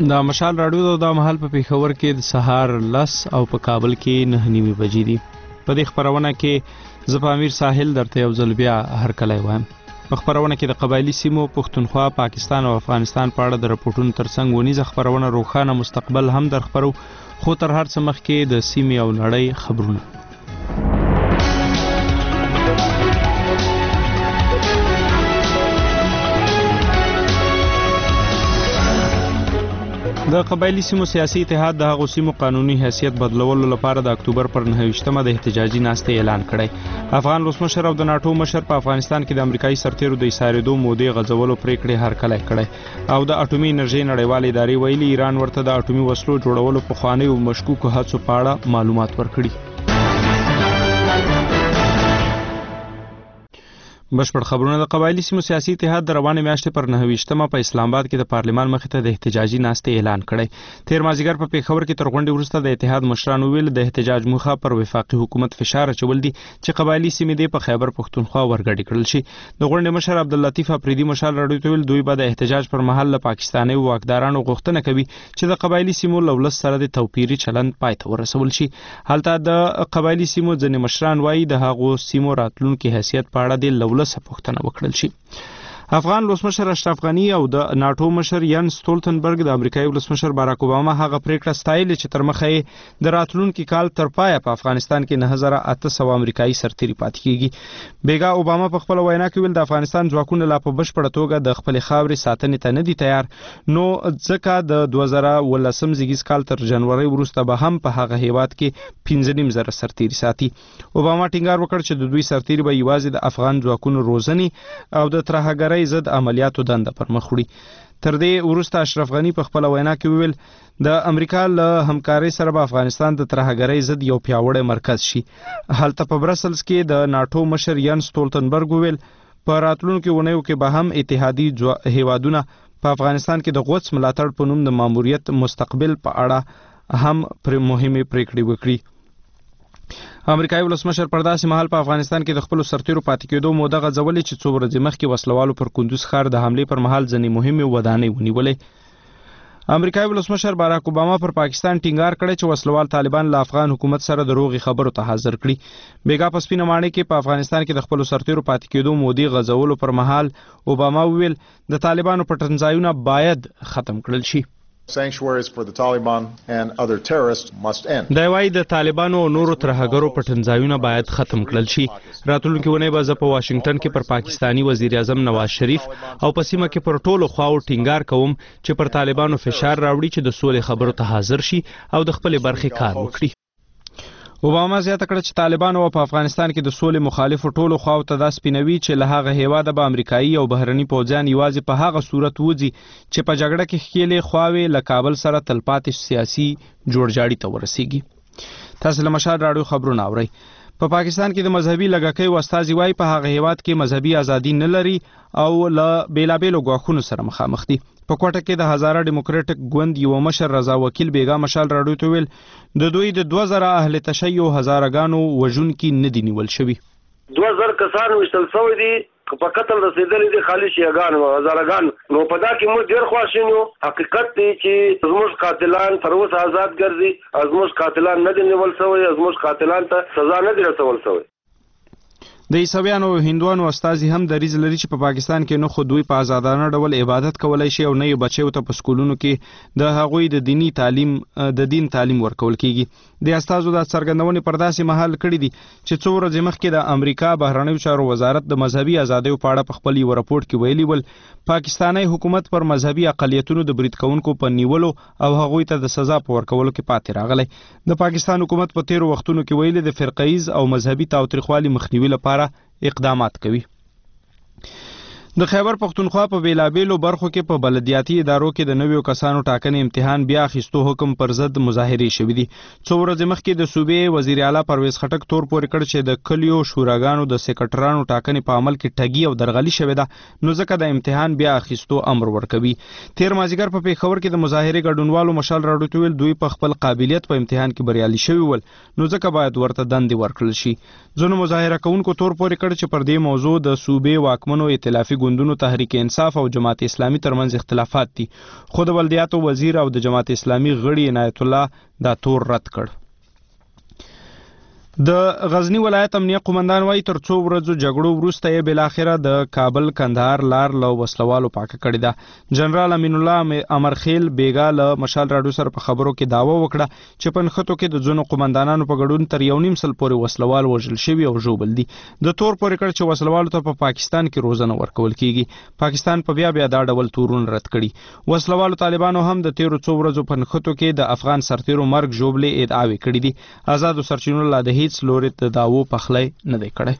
دا مشال راډیو دا مهال په پیښور کې د سهار 10 او په کابل کې 9:30 بجې دي. په دې خبرونه کې زه په امیر ساحل درته یو ځل بیا هرکلی وایم. په خبرونه کې د قبایلي سیمو پښتونخوا، پاکستان او افغانستان په اړه د راپورټونو ترڅنګ ونیزه خبرونه روښانه مستقبل هم در خبرو، خو تر هر څه مخکې د سیمې او نړۍ خبرونه. د قبایلي سیمو سیاسي اتحاد د هغو سیمو قانوني حیثیت بدلولو لپاره د اکتوبر پر 9 د احتجاجي ناستې اعلان کړی. افغان ولسمشر او د ناټو مشر په افغانستان کې د امریکایي سرتیرو د ایسارېدو مودې غځولو پریکړې هرکلی کړی او د اټومي انرژۍ نړیوالې ادارې ویلي ایران ورته د اټومي وسلو جوړولو پخوانیو مشکوکو هڅو په اړه معلومات ورکړي. بشپړ خبرونه. د قبایلي سیمو سیاسي اتحاد د روانې میاشتې پر 9 په اسلام آباد کې د پارلمان مخې ته د احتجاجي ناستې اعلان کړی. تیر مازدیګر په پیښور کې تر غونډې وروسته د اتحاد مشرانو ویل د احتجاج موخه پر وفاقي حکومت فشار اچول دي چې قبایلي سیمې دې په خیبر پښتونخوا ورګډې کړل شي. د غونډې مشر عبداللطیف افریدي مشال راډیو ته ویل دوی به د احتجاج پر مهال له پاکستاني واکدارانو غوښتنه کوي چې د قبایلي سیمو له ولس سره د توپیري چلند پای ته ورسول شي. هلته د قبایلي سیمو ځینې مشران وایي د هغو سیمو راتلونکي حیثیت په اړه د له ولسه پوښتنه وکړل شي. افغان ولسمشر اشرف غني او د ناټو مشر ین سټولتنبرګ د امریکایي ولسمشر باراک اوباما هغه پریکړه ستایلې چې تر مخه یې د راتلونکي کال تر پایه په افغانستان کې 9800 امریکایي سرتیري پاتې کیږي. بیګا اوباما په خپل وینا کې ویل د افغانستان ځواکونه لا په بشپړه توګه د خپل خاورې ساتنې ته نه دي تیار، نو ځکه د 2018 زیږیز کال تر جنوري وروسته به هم په هغه هیواد کې 15,000 سرتیري ساتي. اوباما ټینګار وکړ چې د دوی سرتیري به یوازې د افغان ځواکونو روزنې او د ترهګرۍ ضد عملیاتو دنده پر مخ وړي. تر دې وروسته اشرف غني په خپل وینا کې ویل د امریکا له همکارۍ سره به افغانستان د ترهګرۍ ضد یو پیاوړی مرکز شي. هلته په برسلز کې د ناټو مشر ین سټولتنبرګ ویل په راتلونکو اونیو کې به هم اتحادي هیوادونه په افغانستان کې د غوڅ ملاتړ په نوم د ماموریت مستقبل په اړه هم پر مهمه پریکړې وکړي. امریکایي ولسمشر پر داسې مهال په افغانستان کې د خپل سرتیرو پاتې کېدو موده غځولې چې څو ورځې مخکې وسلوالو پر کندوز ښار د حملې پر مهال ځینې مهمې ودانۍ ونیولې. امریکایي ولسمشر باراک اوباما پر پاکستان ټینګار کړی چې وسلوال طالبان له افغان حکومت سره د روغې خبرو ته حاضر کړي. بیګا په سپینه ماڼۍ کې په افغانستان کې د خپل سرتیرو پاتې کېدو مودې غځولو پر مهال اوباما وویل د طالبانو پټنځایونه باید ختم کړل شي. Sanctuaries for the Taliban and other terrorists must end. دا وايي د طالبانو او نورو ترهګرو پټنځایونه باید ختم کړل شي. راتلونکي ونې به زه په واشنگټن کې پر پاکستانی وزیر اعظم نواز شریف او په سیمه کې پر ټولو خواو ټینګار کوم چې پر طالبانو فشار راوړي چې د سولې خبرو ته حاضر شي او د خپل برخې کار وکړي. اوباما زیاته کړه چې طالبانو په افغانستان کې د سولې مخالفو ټولو خواو ته دا سپینوي چې له هغه هیواده به امریکایي او بهرني پوځیان یوازې په هغه صورت وځي چې په جګړه کې ښکېلې خواوې له کابل سره تلپاتې سیاسي جوړجاړي ته ورسیږي. تاسو له مشال راډیو خبرونه اورئ. په پاکستان کې د مذهبي لږکیو استازي وایي په هغه هیواد کې مذهبي ازادي نه لري او له بیلابیلو ګواښونو سره مخامخ دي. په کوټه کې د هزاره ډیموکراټک ګوند یو مشر رضا وکیل بیګا مشال راډیو ته ویل د دوی د 2000 اهل تشیع هزارګانو وژونکي نه دي نیول شوي. 2000 کسان وشتل شوي دي په قتل رسیدلې دي خالي شیعاګان او هزارګان. نو په دا کې موږ ډېر خواشین یو. حقیقت دی چې زموږ قاتلان تر اوسه آزاد ګرځي، زموږ قاتلان نه دي نیول شوي، زموږ قاتلان ته سزا نه دي رسول شوي. د عیسویانو او هندوانو استازي هم دریځ لري چې په پاکستان کې نه خو دوی په آزادانه ډول عبادت کولای شي او نه یې بچیو ته په سکولونو کې د هغوی د دین تعلیم ورکول کیږي. د استازو د څرګندونې پر داسې مهال کړي دي چې څو ورځې مخکې د امریکا بهرنیو چارو وزارت د مذهبي ازادیو په اړه په خپل یو راپورټ کې ویلي ول پاکستاني حکومت پر مذهبي اقلیتونو د برید کوونکو په نیولو او هغوی ته د سزا په ورکولو کې پاتې راغلی. د پاکستان حکومت په تیرو وختونو کې ویلي د فرقه‌ایز او مذهبي تاوتریخوالي مخنیوي لپاره اقدامات کوي. د خیبر پښتونخوا په بیلابیلو برخو کې په بلدیاتي ادارو کې د نویو کسانو ټاکنې امتحان بیا اخیستو حکم پر ضد مظاهرې شوې دي. څو ورځې مخکې د صوبې وزیر اعلی پرویز خټک تور پورې کړ چې د کلیو شوراګانو د سیکرټرانو ټاکنې په عمل کې ټګي او درغلي شوې ده، نو ځکه د امتحان بیا اخیستو امر ورکوي. تیر مازدیګر په پیښور کې د مظاهرې ګډونوالو مشال راډیو ته ویل دوی په خپل قابلیت په امتحان کې بریالي شوي ول، نو ځکه باید ورته دندې ورکړل شي. ځینو مظاهره کوونکو تور پورې کړ چې پر دې موضوع د صوبې واکمنو ائتلافي ګوندونو تحریک انصاف او جماعت اسلامي ترمنځ اختلافات دي، خو د بلدیاتو وزیر او د جماعت اسلامي غړي عنایت الله دا تور رد کړ. د غزنی ولایت امنیه قومندان وایي تر څو ورځو جګړو وروسته یې بالاخره د کابل کندهار لار له وسلوالو پاکه کړې ده. جنرال امین الله امرخیل بیګا له مشال راډیو سره په خبرو کې دعوه وکړه چې په نښتو کې د ځینو قومندانانو په ګډون تر 1.5 سل پورې وسلوال وژل شوي او ژوبل دي. د تور پورې کړ چې وسلوالو ته په پاکستان کې روزنه ورکول کیږي. پاکستان په بیا دا ډول تورون رد کړي. وسلوالو طالبانو هم د تیرو څو ورځو په نښتو کې د افغان سرتیرو مرګ ژوبلې ادعاوې کړې دي. آزادو سرچینو لا د هیڅ لوري د داوو پخلی نه دی کړی.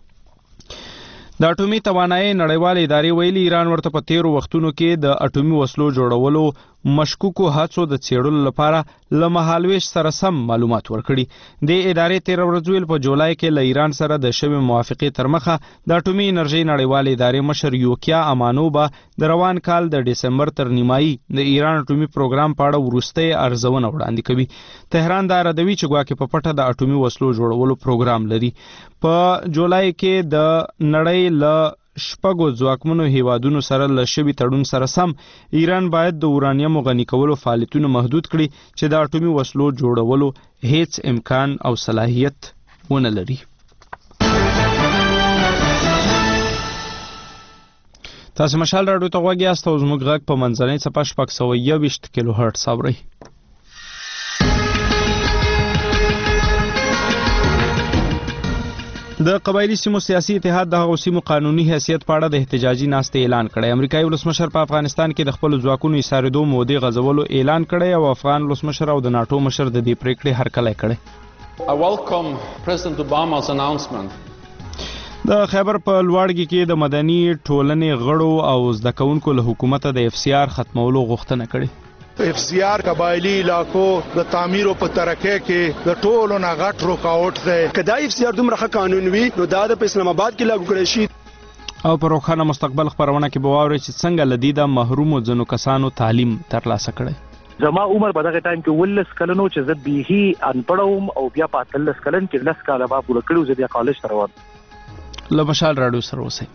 د اټومي توانایي نړیوال ادارې ویلي ایران ورته په تیرو وختونو کې د اټومي وسلو جوړولو مشکوکو هڅو د څېړلو لپاره له مهالویش سره سم معلومات ورکړي. د ادارې 13 ورځ ویل په جولای کې له ایران سره د شوې موافقې تر مخه د اټومي انرژي نړیوال ادارې مشر یوکیا امانو به د روان کال د ډسمبر تر نیمایي د ایران اټومي پروګرام په اړه وروستۍ ارزونه وړاندې کوي. تهران دا ردوي چې ګواکې په پټه د اټومي وسلو جوړولو پروګرام لري. په جولای کې د نړۍ له شپږو ځواکمنو هیوادونو سره له شوي تړون سره سم ایران باید د اورانیم غني کولو فعالیتونه محدود کړي چې د اټومي وسلو جوړولو هیڅ امکان او صلاحیت ونه لري. تاسو مشال راډیو ته غوږ یاست او زموږ غږ په منځنۍ څپه 621 کیلو هرټز اورئ. د قبایلی سیمو سیاسي اتحاد د هغو سیمو قانوني حیثیت په اړه د احتجاجي ناستې اعلان کړی. امریکایي ولسمشر په افغانستان کې د خپلو ځواکونو ایسارېدو مودې غځولو اعلان کړی او افغان ولسمشر او د ناټو مشر د دې پریکړې هرکلی کړی. I welcome President Obama's announcement. د خیبر په لوړګي کې د مدني ټولنې غړو او زده کوونکو له حکومت د FCR ختمولو غوښتنه کړې. FCR قبایلی علاقو د تعمیر په ترقه کې د ټولو نه غټ رکاوټ دی. کدا FCR دومره ښه قانون وي نو دا د اسلام آباد کې لاګو کړی شي. او په روښانه مستقبل خبرونه کې به واورئ چې څنګه له دې د محرومو ځینو کسانو تعلیم ترلاسه کړی. زما عمر په دغه ټایم کې 19 کلن و چې زه بیخي انپړ وم او بیا په 13 کلن کې 10 کاله ما پوره کړو زه بیا کالج ته روان. له مشال راډیو سره اوسئ.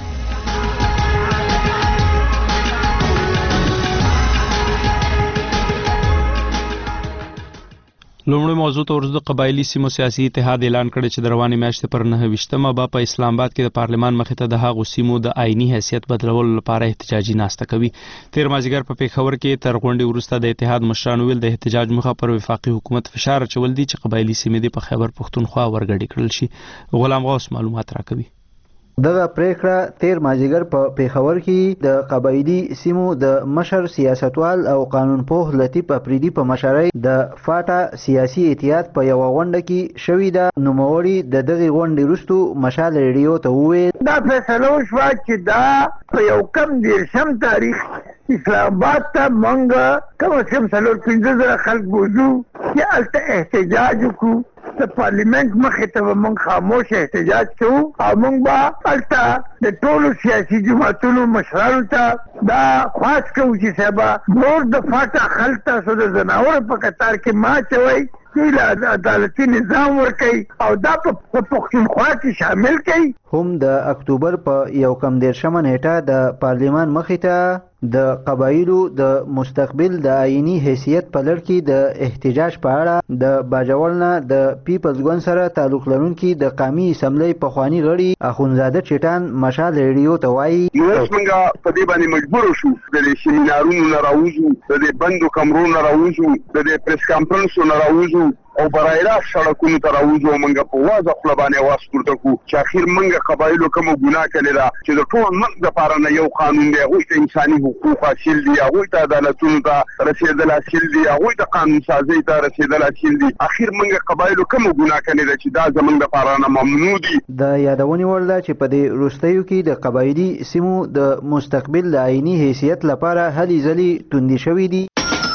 لومړی موضوع ته ورځو د قبایلی سیمو سیاسي اتحاد اعلان کړی چې د روانې میاشتې پر 29مه به په اسلام آباد کې د پارلمان مخې ته د هغو سیمو د آئیني حیثیت بدلولو لپاره احتجاجي ناسته کوي. تیر مازدیګر په پیښور کې تر غونډې وروسته د اتحاد مشرانو ویل د احتجاج موخه پر وفاقي حکومت فشار اچول دي چې قبایلی سیمې دې په خیبر پښتونخوا ورګډې کړل شي. غلام غوث معلومات راکوي. دغه پریکړه تیر مازدیګر په پیښور کې د قبایلی سیمو د مشر سیاستوال او قانونپوه لطیف افریدي په مشرۍ د فاټا سیاسي اتحاد په یوه غونډه کې شوې ده. نوموړي د دغې غونډې وروسته مشال ریډیو ته وویل دا فیصله وشوه چې دا په یو کم 10 تاریخ اسلام آباد ته موږ کم از کم 4-5 خلک بوځو چې هلته احتجاج وکړو. د پارلیمنت مخې ته به موږ خاموش احتجاج کوو او موږ به هلته د ټولو سیاسي جماعتونو مشرانو ته دا خواست کوو چې صاحبه نور د فاټا خلک تاسو د ځناورو په قطار کې ما اچوئ، دوی له عدالتي نظام ورکوي او دا په پښتونخوا کې شامل کوي. هم د اکتوبر په 19 نیټه د پارلیمان مخې ته د قبایلو د مستقبل د آئینی حیثیت په لړ کې د احتجاج په اړه د باجوړ نه د پیپلز ګوند سره تعلق لرونکي د قومي اسمبلی پخواني غړي اخونزاده چټان مشال ریډیو ته وایي اوس موږ په دې باندې مجبور شو د سیمینارونو نه راوځو، د بندو کمرو نه راوځو، د پریس کانفرنسو نه راوځو او برای راست سړکونو ته راوځو. موږ په واضح خوله باندې اواز پورته کړو چې اخر موږ قبایلو کومه ګناه کړې ده چې د ټول ملک دپاره نه یو قانون دی، هغوی ته انساني حقوق حاصل دي، هغوی ته عدالتونو ته رسېدل حاصل دي، هغوی ته قانون سازۍ ته رسېدل حاصل دي. اخر موږ قبایلو کومه ګناه کړې ده چې دا زموږ دپاره نه ممنوع دي. د یادونې وړ ده چې په دې وروستیو کې د قبایلي سیمو د مستقبل د آئیني حیثیت لپاره هلې ځلې توندې شوې دي.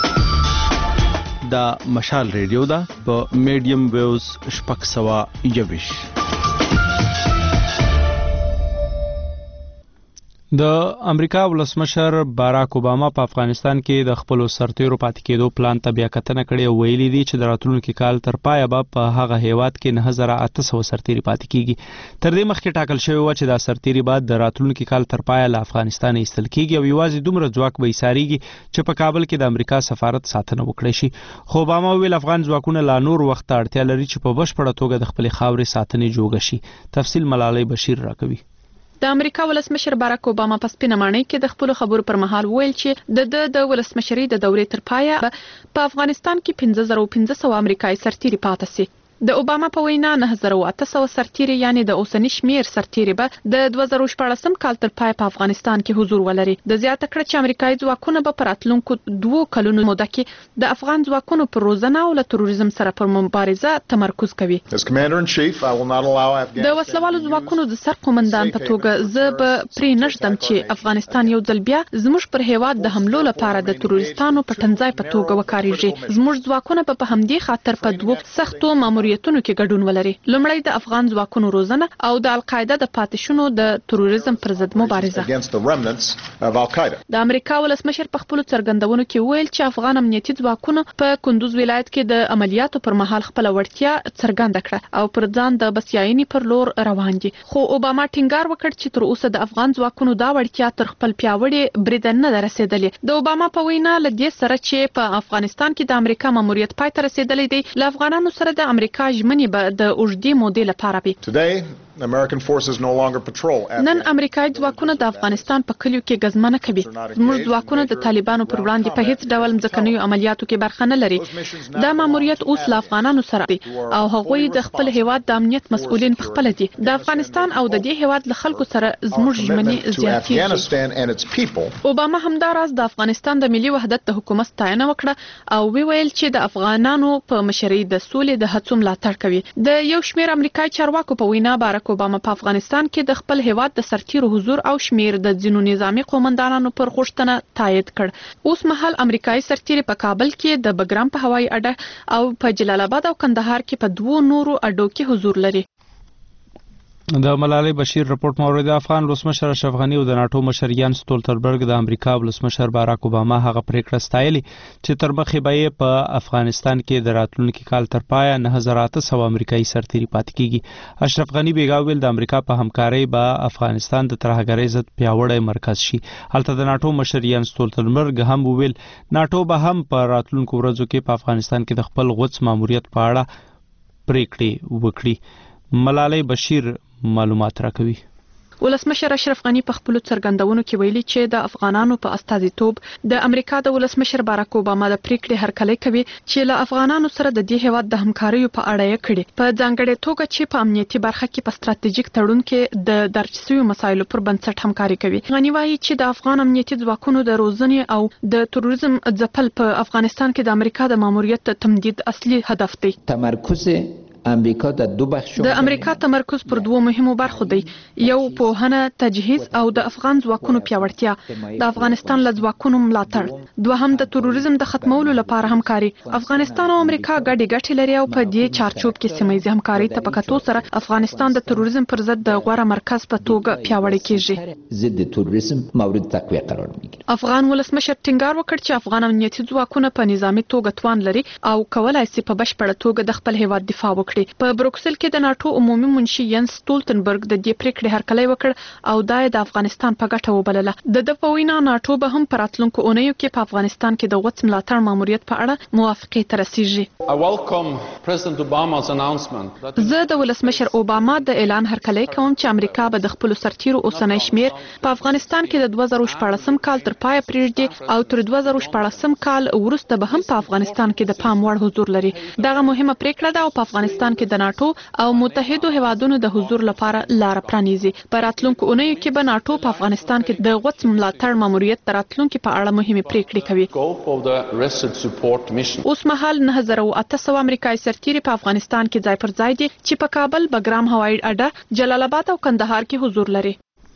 دا مشال ریډیو ده په میډیم ویوز 621. د امریکا ولسمشر باراک اوباما په افغانستان کې د خپل سرتیرو پاتې کېدو پلان ته بیا کتنه کړې او ویلي دي چې د راتلونکي کال تر پایه به په هغه هیواد کې 9800 سرتیري پاتې کیږي. تر دې مخکې ټاکل شوی و چې دا سرتیري بعد د راتلونکي کال تر پایه له افغانستان ایستل کیږي او یوازې دومره ځواک به ایساریږي چې په کابل کې د امریکا سفارت ساتنه وکړي شي. خو اوباما ویل افغان ځواکونه لا نور وخت اړتیا لري چې په بشپړه توګه د خپل خاورې ساتنې جوړ شي. تفصیل ملالۍ بشیر راکوي. د امریکا ولسمشر باراک اوباما په سپینه ماڼۍ کې د خپل خبرو پر مهال ویل چې د ولسمشرۍ د دورې تر پایه په افغانستان کې 5500 امریکایي سرتیري پاتې سي. د اوباما په وینا 9800 سرتیري یعنی د اوسنی شمیر سرتیري به د 2014 کال تر پای په افغانستان کې حضور ولري. د زیاته کړ چې امریکایي ځواکونه به پر راتلونکو 2 کلونو موده کې د افغان ځواکونو پر روزنه او له تروریزم سره پر مبارزه تمرکز کوي. د وسلوالو ځواکونو د سر قومندان په توګه زه به پرې نشدم چې افغانستان یو ځل بیا زموږ پر هیواد د حملو لپاره د تروریستانو په تنځای په توګه وکاريږي. زموږ ځواکونه په همدې خاطر په 2 سختو ماموریتونو کې ګډون ولري. لومړی د افغان ځواکونو روزنه او د القاعده د پاتشونو د تروریزم پر ضد مبارزه. د امریکا ولسمشر په خپل څرګندونو کې ویل چې افغان امنیتي ځواکونو په کندوز ولایت کې د عملیاتو پر مهال خپل وړتیا څرګنده کړه او پر ځان د بسیایني پر لور روان دي. خو اوباما ټینګار وکړ چې تر اوسه د افغان ځواکونو دا وړتیا تر خپل پیاوړي بریدن نه رسیدلې. د اوباما په وینا لدې سره چې په افغانستان کې د امریکا ماموریت پای ته رسیدلې دی، ل افغانانو سره د امریکا ژمنې به د اوږدې مودې لپاره وي. نن امریکایي ځواکونه د افغانستان په کلیو کې ګزمنه کوي. زموږ ځواکونه د طالبانو پر وړاندې په هیڅ ډول ځمکنیو عملیاتو کې برخه نه لري. دا ماموریت اوس له افغانانو سره دی او هغوی د خپل هیواد د امنیت مسؤلین په خپل دي. د افغانستان او د دې هیواد له خلکو سره زموږ ژمنې زیاتېږي. اوباما همداراز د افغانستان د ملي وحدت د حکومت ستاینه وکړه او ویل چې د افغانانو په مشرۍ د سولې د هڅو ملاتړ کوي. د یو شمېر امریکایي چارواکو په وینا باراک اوباما په افغانستان کې د خپل هیواد د سرتیرو حضور او شمیر د ځینو نظامی قومندانانو پر غوښتنه تایید کړ. اوس مهال امریکایي سرتیري په کابل کې د بګرام په هوایي اډه او په جلال آباد او کندهار کې په 2 نورو اډو کې حضور لري. د ملالۍ بشیر رپورټ مورد افغان ولسمشر اشرف غنی او د ناتو مشر یانس ستولتنبرګ د امریکا ولسمشر باراک اوباما هغه پریکړه ستایلې چې تر مخې به په افغانستان کې د راتلونکي کال تر پایه 9800 امریکایي سرتیري پاتې کیږي. اشرف غنی بیګا ویل د امریکا په همکارۍ به افغانستان د ترهګرۍ ضد پیاوړی مرکز شي. هلته د ناتو مشر یانس ستولتنبرګ هم ویل ناتو به هم په راتلونکو ورځو کې په افغانستان کې د خپل غوڅ ماموریت په اړه پریکړې وکړي. ملالۍ بشیر معلومات راکوي. ولسمشر اشرف غنی په خپل څرګندونو کې ویلي چې د افغانانو په استازیتوب د امریکا د ولسمشر باراک اوباما د پریکړې هرکلی کوي چې له افغانانو سره د دې هیواد د همکاریو په اړه یې کړي. په ځانګړې توګه چې په امنیتي برخه کې په ستراتیژیک تړون کې د درج شویو مسایلو پر بنسټ همکاري کوي. غنی وایي چې د افغان امنیتي ځواکونو د روزنې او د تروریزم ځپل په افغانستان کې د امریکا د ماموریت تمدید اصلي هدف دی. تمرکز امریکا د 2 بخشو د امریکا تمرکز پر 2 مهمو برخو دی. یو پوهنه، تجهیز او د افغان ځواکونو پیاوړتیا، د افغانستان له ځواکونو ملاتړ، دوهم د تروریزم د ختمولو لپاره همکاري. افغانستان او امریکا ګډې ګټې لري او په دې چارچوب کې سیمه‌ییزه همکاري ته په کتو سره افغانستان د تروریزم پر ضد د غوره مرکز په توګه پیاوړی کیږي. ضد تروریزم مورد تقویه قرار میگیره. افغان ولسمشر ټینګار وکړ چې افغان امنیتي ځواکونه په نظامی توګه توان لري او کولای شي په بشپړه توګه د خپل هیواد دفاع وکړي. په بروکسل کې د ناتو عمومي منشي ینس ستولتنبرګ د دې پریکړې هرکلی وکړ او دا د افغانستان په ګټه وبلله. د په وینا ناتو به هم په راتلونکو اونیو کې په افغانستان کې د غوڅ ملاتړ ماموریت په اړه موافقې ته رسیږي. زه د ولسمشر اوباما د اعلان هرکلی کوم چې امریکا به د خپل سرتیرو اوسنی شمیر په افغانستان کې د 2014 کال تر پای پرېږدي او تر 2014 کال وروسته به هم په افغانستان کې د پام وړ حضور لري. دغه مهمه پریکړه ده او په افغانستان کې د ناتو او متحدو هیوادونو د حضور لپاره لار پرانیزي. په راتلونکو اونیو کې به ناتو په افغانستان کې د غوڅ ملاتړ ماموریت د راتلونکو په اړه مهمه پریکړې کوي. اوس مهال 9800 امریکایي سرتیري په افغانستان کې ځای پر ځای دي چې په کابل، بګرام هوایي اډه، جلال آباد او کندهار کې حضور لري.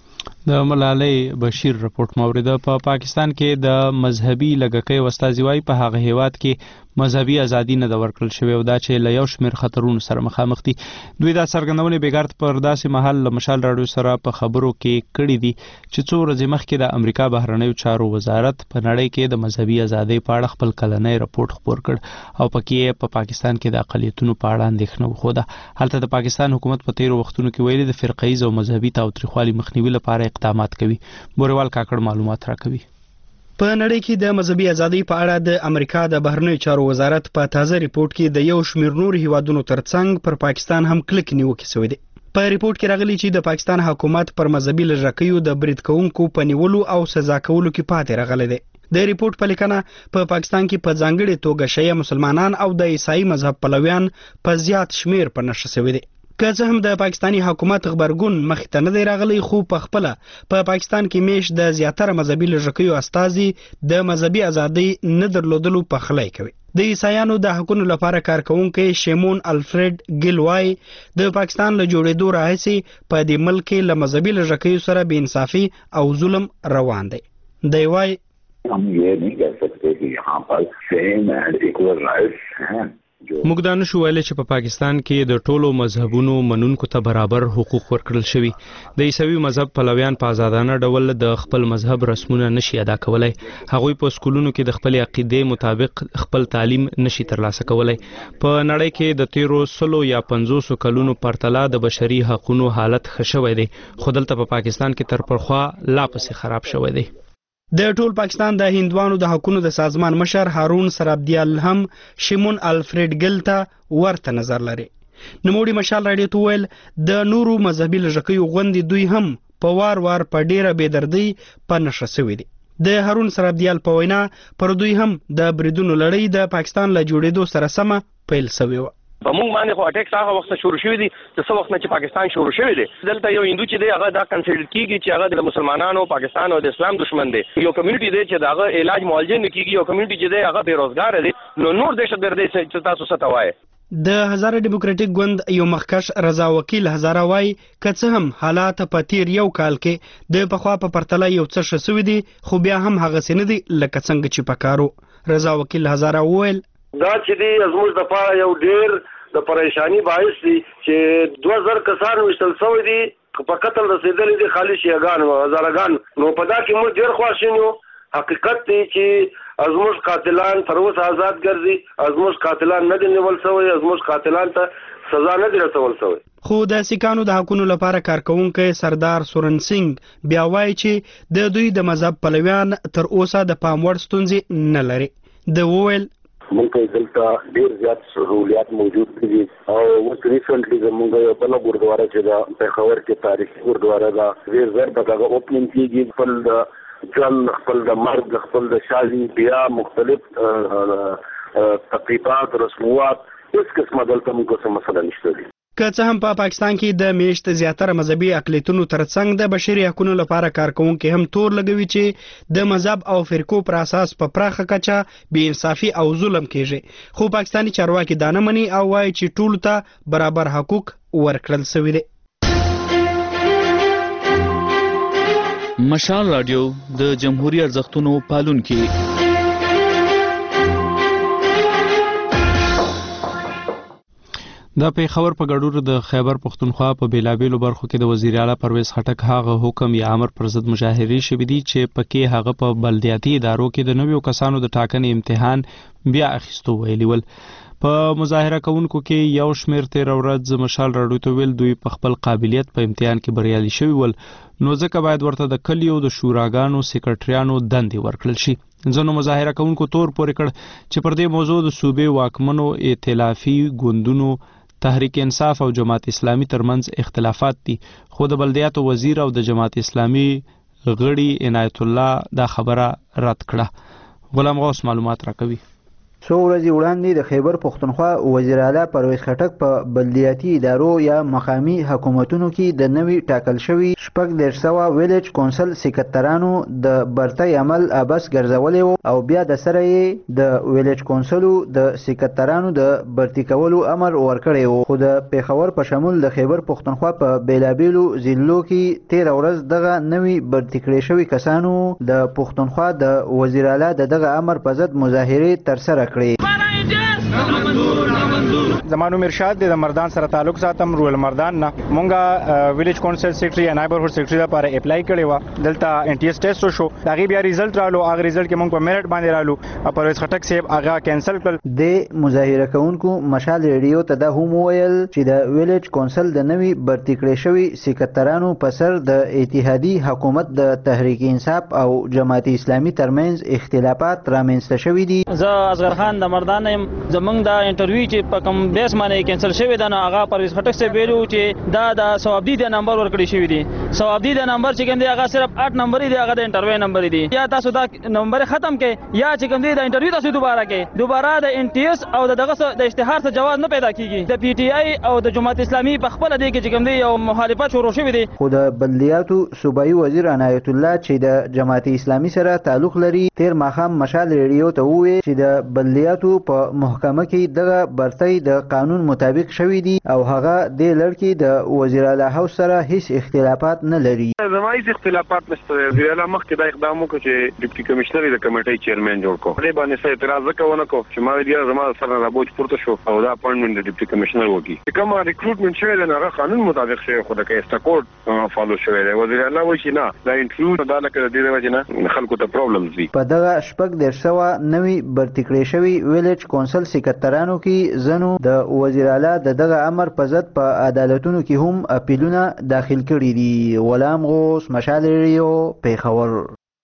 د ملالۍ بشیر رپورټ موریده. په پاکستان کې د مذهبي لږکۍ استازي په هغه هیواد کې مذهبي ازادي نه ورکړل شوې او دا چې له یو شمېر خطرونو سره مخامخ دي. دوی دا څرګندونې بیګارت پر داسې مهال له مشال راډیو سره په خبرو کې کړې دي چې څو ورځې مخکې د امریکا بهرنیو چارو وزارت په نړۍ کې د مذهبي ازادۍ په اړه خپل کلنی رپورټ خپور کړ او پکې په پاکستان کې د اقلیتونو په اړه اندېښنه وښوده. هلته د پاکستان حکومت په تیرو وختونو کې ویلي د فرقه‌ایز او مذهبي تاوتریخوالي مخنیوي لپاره اقدامات کوي. بوریوال کاکړ معلومات راکوي. په نړۍ کې د مذهبي ازادۍ په اړه د امریکا د بهرنیو چارو وزارت په تازه ریپورت کې د یو شمېر نور هیوادونو ترڅنګ پر پاکستان هم کلک نیوکې شوې دي. په ریپورت کې راغلي چې د پاکستان حکومت پر مذهبي لږکیو د برید کوونکو په نیولو او سزا کولو کې پاتې راغلی دی. د ریپورت په لیکنه په پاکستان کې په ځانګړې توګه شیعه مسلمانان او د عیسائی مذهب پلویان په زیات شمیر په نښه شوي دي. که څه هم د پاکستاني حکومت خبرګون مخې ته نه دی راغلی خو په خپله په پاکستان کې میشت د زیاتره مذهبي لږکیو استازي د مذهبي ازادۍ نه درلودلو پخلی کوي. د عیسایانو د حقونو لپاره کارکونکی شیمون الفرید ګیل وایي د پاکستان له جوړېدو راهیسې په دې ملک کې له مذهبي لږکیو سره بې انصافي او ظلم روان دی. دی وایي हम ये नहीं कह सकते कि यहाँ पर सेम एंड इक्वल राइट्स हैं. موږ دا نشو ویلی چې په پاکستان کې د ټولو مذهبونو منونکو ته برابر حقوق ورکړل شوي. د عیسوي مذهب پلویان په آزادانه ډول د خپل مذهب رسمونه نشي ادا کولای. هغوی په سکولونو کې د خپل عقیدې مطابق خپل تعلیم نشي ترلاسه کولای. په نړۍ کې د تیرو 100 یا 50 کلونو پرتله د بشري حقوقو حالت ښه شوی دی خو دلته په پاکستان کې تر پخوا لا پسې خراب شوی دی. د ټول پاکستان د هندوانو د حقونو د سازمان مشر هارون سرابدیال هم شیمون الفرید ګیل ته ورته نظر لري. نوموړي مشال راډیو ته ویل د نورو مذهبي لږکیو غوندې دوی هم په وار په ډیره بېدردۍ په نښه شوي دي. د هارون سرابدیال په وینا پر دوی هم د بریدونو لړۍ د پاکستان له جوړېدو سره سمه پیل شوې وه. په موږ باندې خو اټیک هغه وخت شروع شوی دی چې څو وخت نه چې پاکستان شروع شوی دی. دلته یو هندو چې دی هغه دا کنسیډر کیږي چې هغه د مسلمانانو پاکستان او د اسلام دشمن دی. یو کمیونټي دی چې داغه علاج معالجه نه کیږي. یو کمیونټي چې دی هغه بیروزګار دی. نو نور دهشتګردي چې تاسو څه توایي. د هزاره ډیموکراټیک ګوند یو مخکش رضا وکیل هزاره وای که څه هم حالات په تیر یو کال کې د پخوا په پرتله یو څه ښه شوي دي خو بیا هم هغسې نه دي لکه څنګه چې پکارو. رضا وکیل هزاره وویل دا چې دی زموږ دپاره یو ډېر د پریشانی باعث دي چې 2000 کسان وشتل شوي دي په قتل رسېدلي دي خالي شیعهګان او هزارهګان. نو په دا کې موږ ډېر خواشین یو. حقیقت دی چې زموږ قاتلان تر اوسه آزاد ګرځي. زموږ قاتلان نه دي نیول شوي. زموږ قاتلان ته سزا نه دي رسول شوی. خو د سیکانو د حقونو لپاره کارکونکی سردار سورن سنگ بیا وایي چې د دوی د مذهب پلویان تر اوسه د پام وړ ستونزې نه لري. د وویل مونږ دلته ډیر زیات سہولیات موجود دي او اوس ریسنټلی زموږ یو بل ګوردواره چې دا پېښور کې تاریخي ګوردواره دا ډیر زر دغه اوپننګ کیږي. خپل د ژوند خپل د مرګ خپل د شادي بیا مختلف تقریبات رسومات هیڅ قسمه دلته موږ څه مسله نشته دي. که څه هم په پاکستان کې د میشت زیاتره مذهبي اقلیتونو ترڅنګ د بشري حقوقو لپاره کارکونکي هم تور لګوي چې د مذهب او فرقو پر اساس په پراخه کچه بې انصافي او ظلم کیږي. خو پاکستاني چارواکي دا نه مني او وایي چې ټول ته برابر حقوق ورکړل شوي دي. مشال راډیو د جمهوریت ارزښتونو پالونکي. د پیښور په ګډور د خیبر پښتونخوا په بیلابیلو برخو کې د وزیر اعلی پرویز خټک هغه حکم یا امر پر ضد مظاهرې شوې دي چې پکې هغه په بلدیاتي ادارو کې د نویو کسانو د ټاکنې امتحان بیا اخیستو ویلي ول. په مظاهره کوونکو کې یو شمېر تیر ورځ مشال راډیو ته ویل دوی په خپل قابلیت په امتحان کې بریالي شوي ول نو ځکه باید ورته د کلیو د شوراګانو سیکرټریانو دندې ورکړل شي. ځینو مظاهره کوونکو تور پورې کړ چې پر دې موضوع د صوبې واکمنو ائتلافي ګوندونو تحریک انصاف او جماعت اسلامي ترمنځ اختلافات دي خو د بلدیاتو وزیر او د جماعت اسلامي غړي عنایت الله دا خبره رد کړه. غلام غوث معلومات راکوي. څو ورځې وړاندې د خیبر پښتونخوا وزیر اعلی پرویز خټک په بلدیاتي ادارو یا مقامي حکومتونو کې د نوي ټاکل شوي 1400 ویلیج کونسل سکرټرانو د برتۍ عمل ابس ګرځولې او بیا د سره یې د ویلیج کونسلو د سکرټرانو د برتۍ کولو امر ورکړی و. خو د پیښور په شمول د خیبر پښتونخوا په بیلابیلو ضلعو کې 13 ورځ دغه نوي برتۍ کړي شوي کسانو د پښتونخوا د وزیر اعلی دغه امر په ضد مظاهرې ترسره کړې. زمانو مرشاد د مردان سره تعلق ساتم رول مردان نه مونږه ویلیج کونسل سیکریټري یا نایبرهوډ سیکریټري لپاره اپلای کړی و. دلته ان ټي اس ټیسټ شو هغه بیا ریزلټ رالو. هغه ریزلټ کې مونږ په میرټ باندې رالو. پرویز خټک صاحب هغه کینسل کړل. د مظاهره کوونکو مشال ریډیو ته د هم ویل چې د ویلیج کونسل د نوي برتۍ کړي شوي سکرټرانو په سر د اتحادي حکومت د تحریک انصاف او جماعت اسلامي ترمنځ اختلافات رامنځته شوي دي. زه اصغر خان د مردان زمونږ د انټرویو چې په کوم بیس باندې کینسل شوی دا هغه پرویز خټک صاحب ویلو چې دا د ثوابدي د نمبر ورکړی شوی دی. ثوابدي د نمبر چې کوم دی هغه صرف 8 نمبر دی. هغه د انټرویو نمبر دی. یا تاسو دا نمبر ختم کړئ یا چې کوم دی د انټرویو تاسو دوباره کړئ. دوباره د ان ټي اس او دغه د اشتهار څخه جواز نه پیدا کیږي. د پی ټی آی او د جماعت اسلامي په خپل دی کې چې کوم دی یو مخالفت شروع شوی دی. خو د بلدیاتو صوبایي وزیر عنایت الله چې د جماعت اسلامي سره تعلق لري تیر ماښام مشال ریډیو ته وویل چې د بلدیاتو په محکمه کې دغه برتۍ د قانون مطابق شوی دی او هغه د لړکی د وزیر اعلی هاوس سره هیڅ اختلافات نه لري. زما هیڅ اختلافات نشته. وزیر اعلی مخکې دا اقدام وکړ چې ډیپټي کمشنر د کمیټې چیرمن جوړ کړ. دې باندې څه اعتراض وکونه کو چې ما ویل زما سره رابوج پورته شو او دا اپوینټمنت د ډیپټي کمشنر وکړي. کوم ریکروټمنټ شوی دی هغه قانون مطابق شوی خو د کیسټا کوډ فالو شوی دی. وزیر اعلی وایي چې نه دا انټرویو دا لکه د دې وجه نه خلکو ته پرابلمز دي. په دغه 1400 نوي برتۍ کړي شوي ویلیج کونسل سکرټرانو کې زنو د وزیر اعلی دغه امر په ضد په عدالتونو کې هم اپیلونه داخل کړي دي. غلام غوث مشال ریډیو پیښور.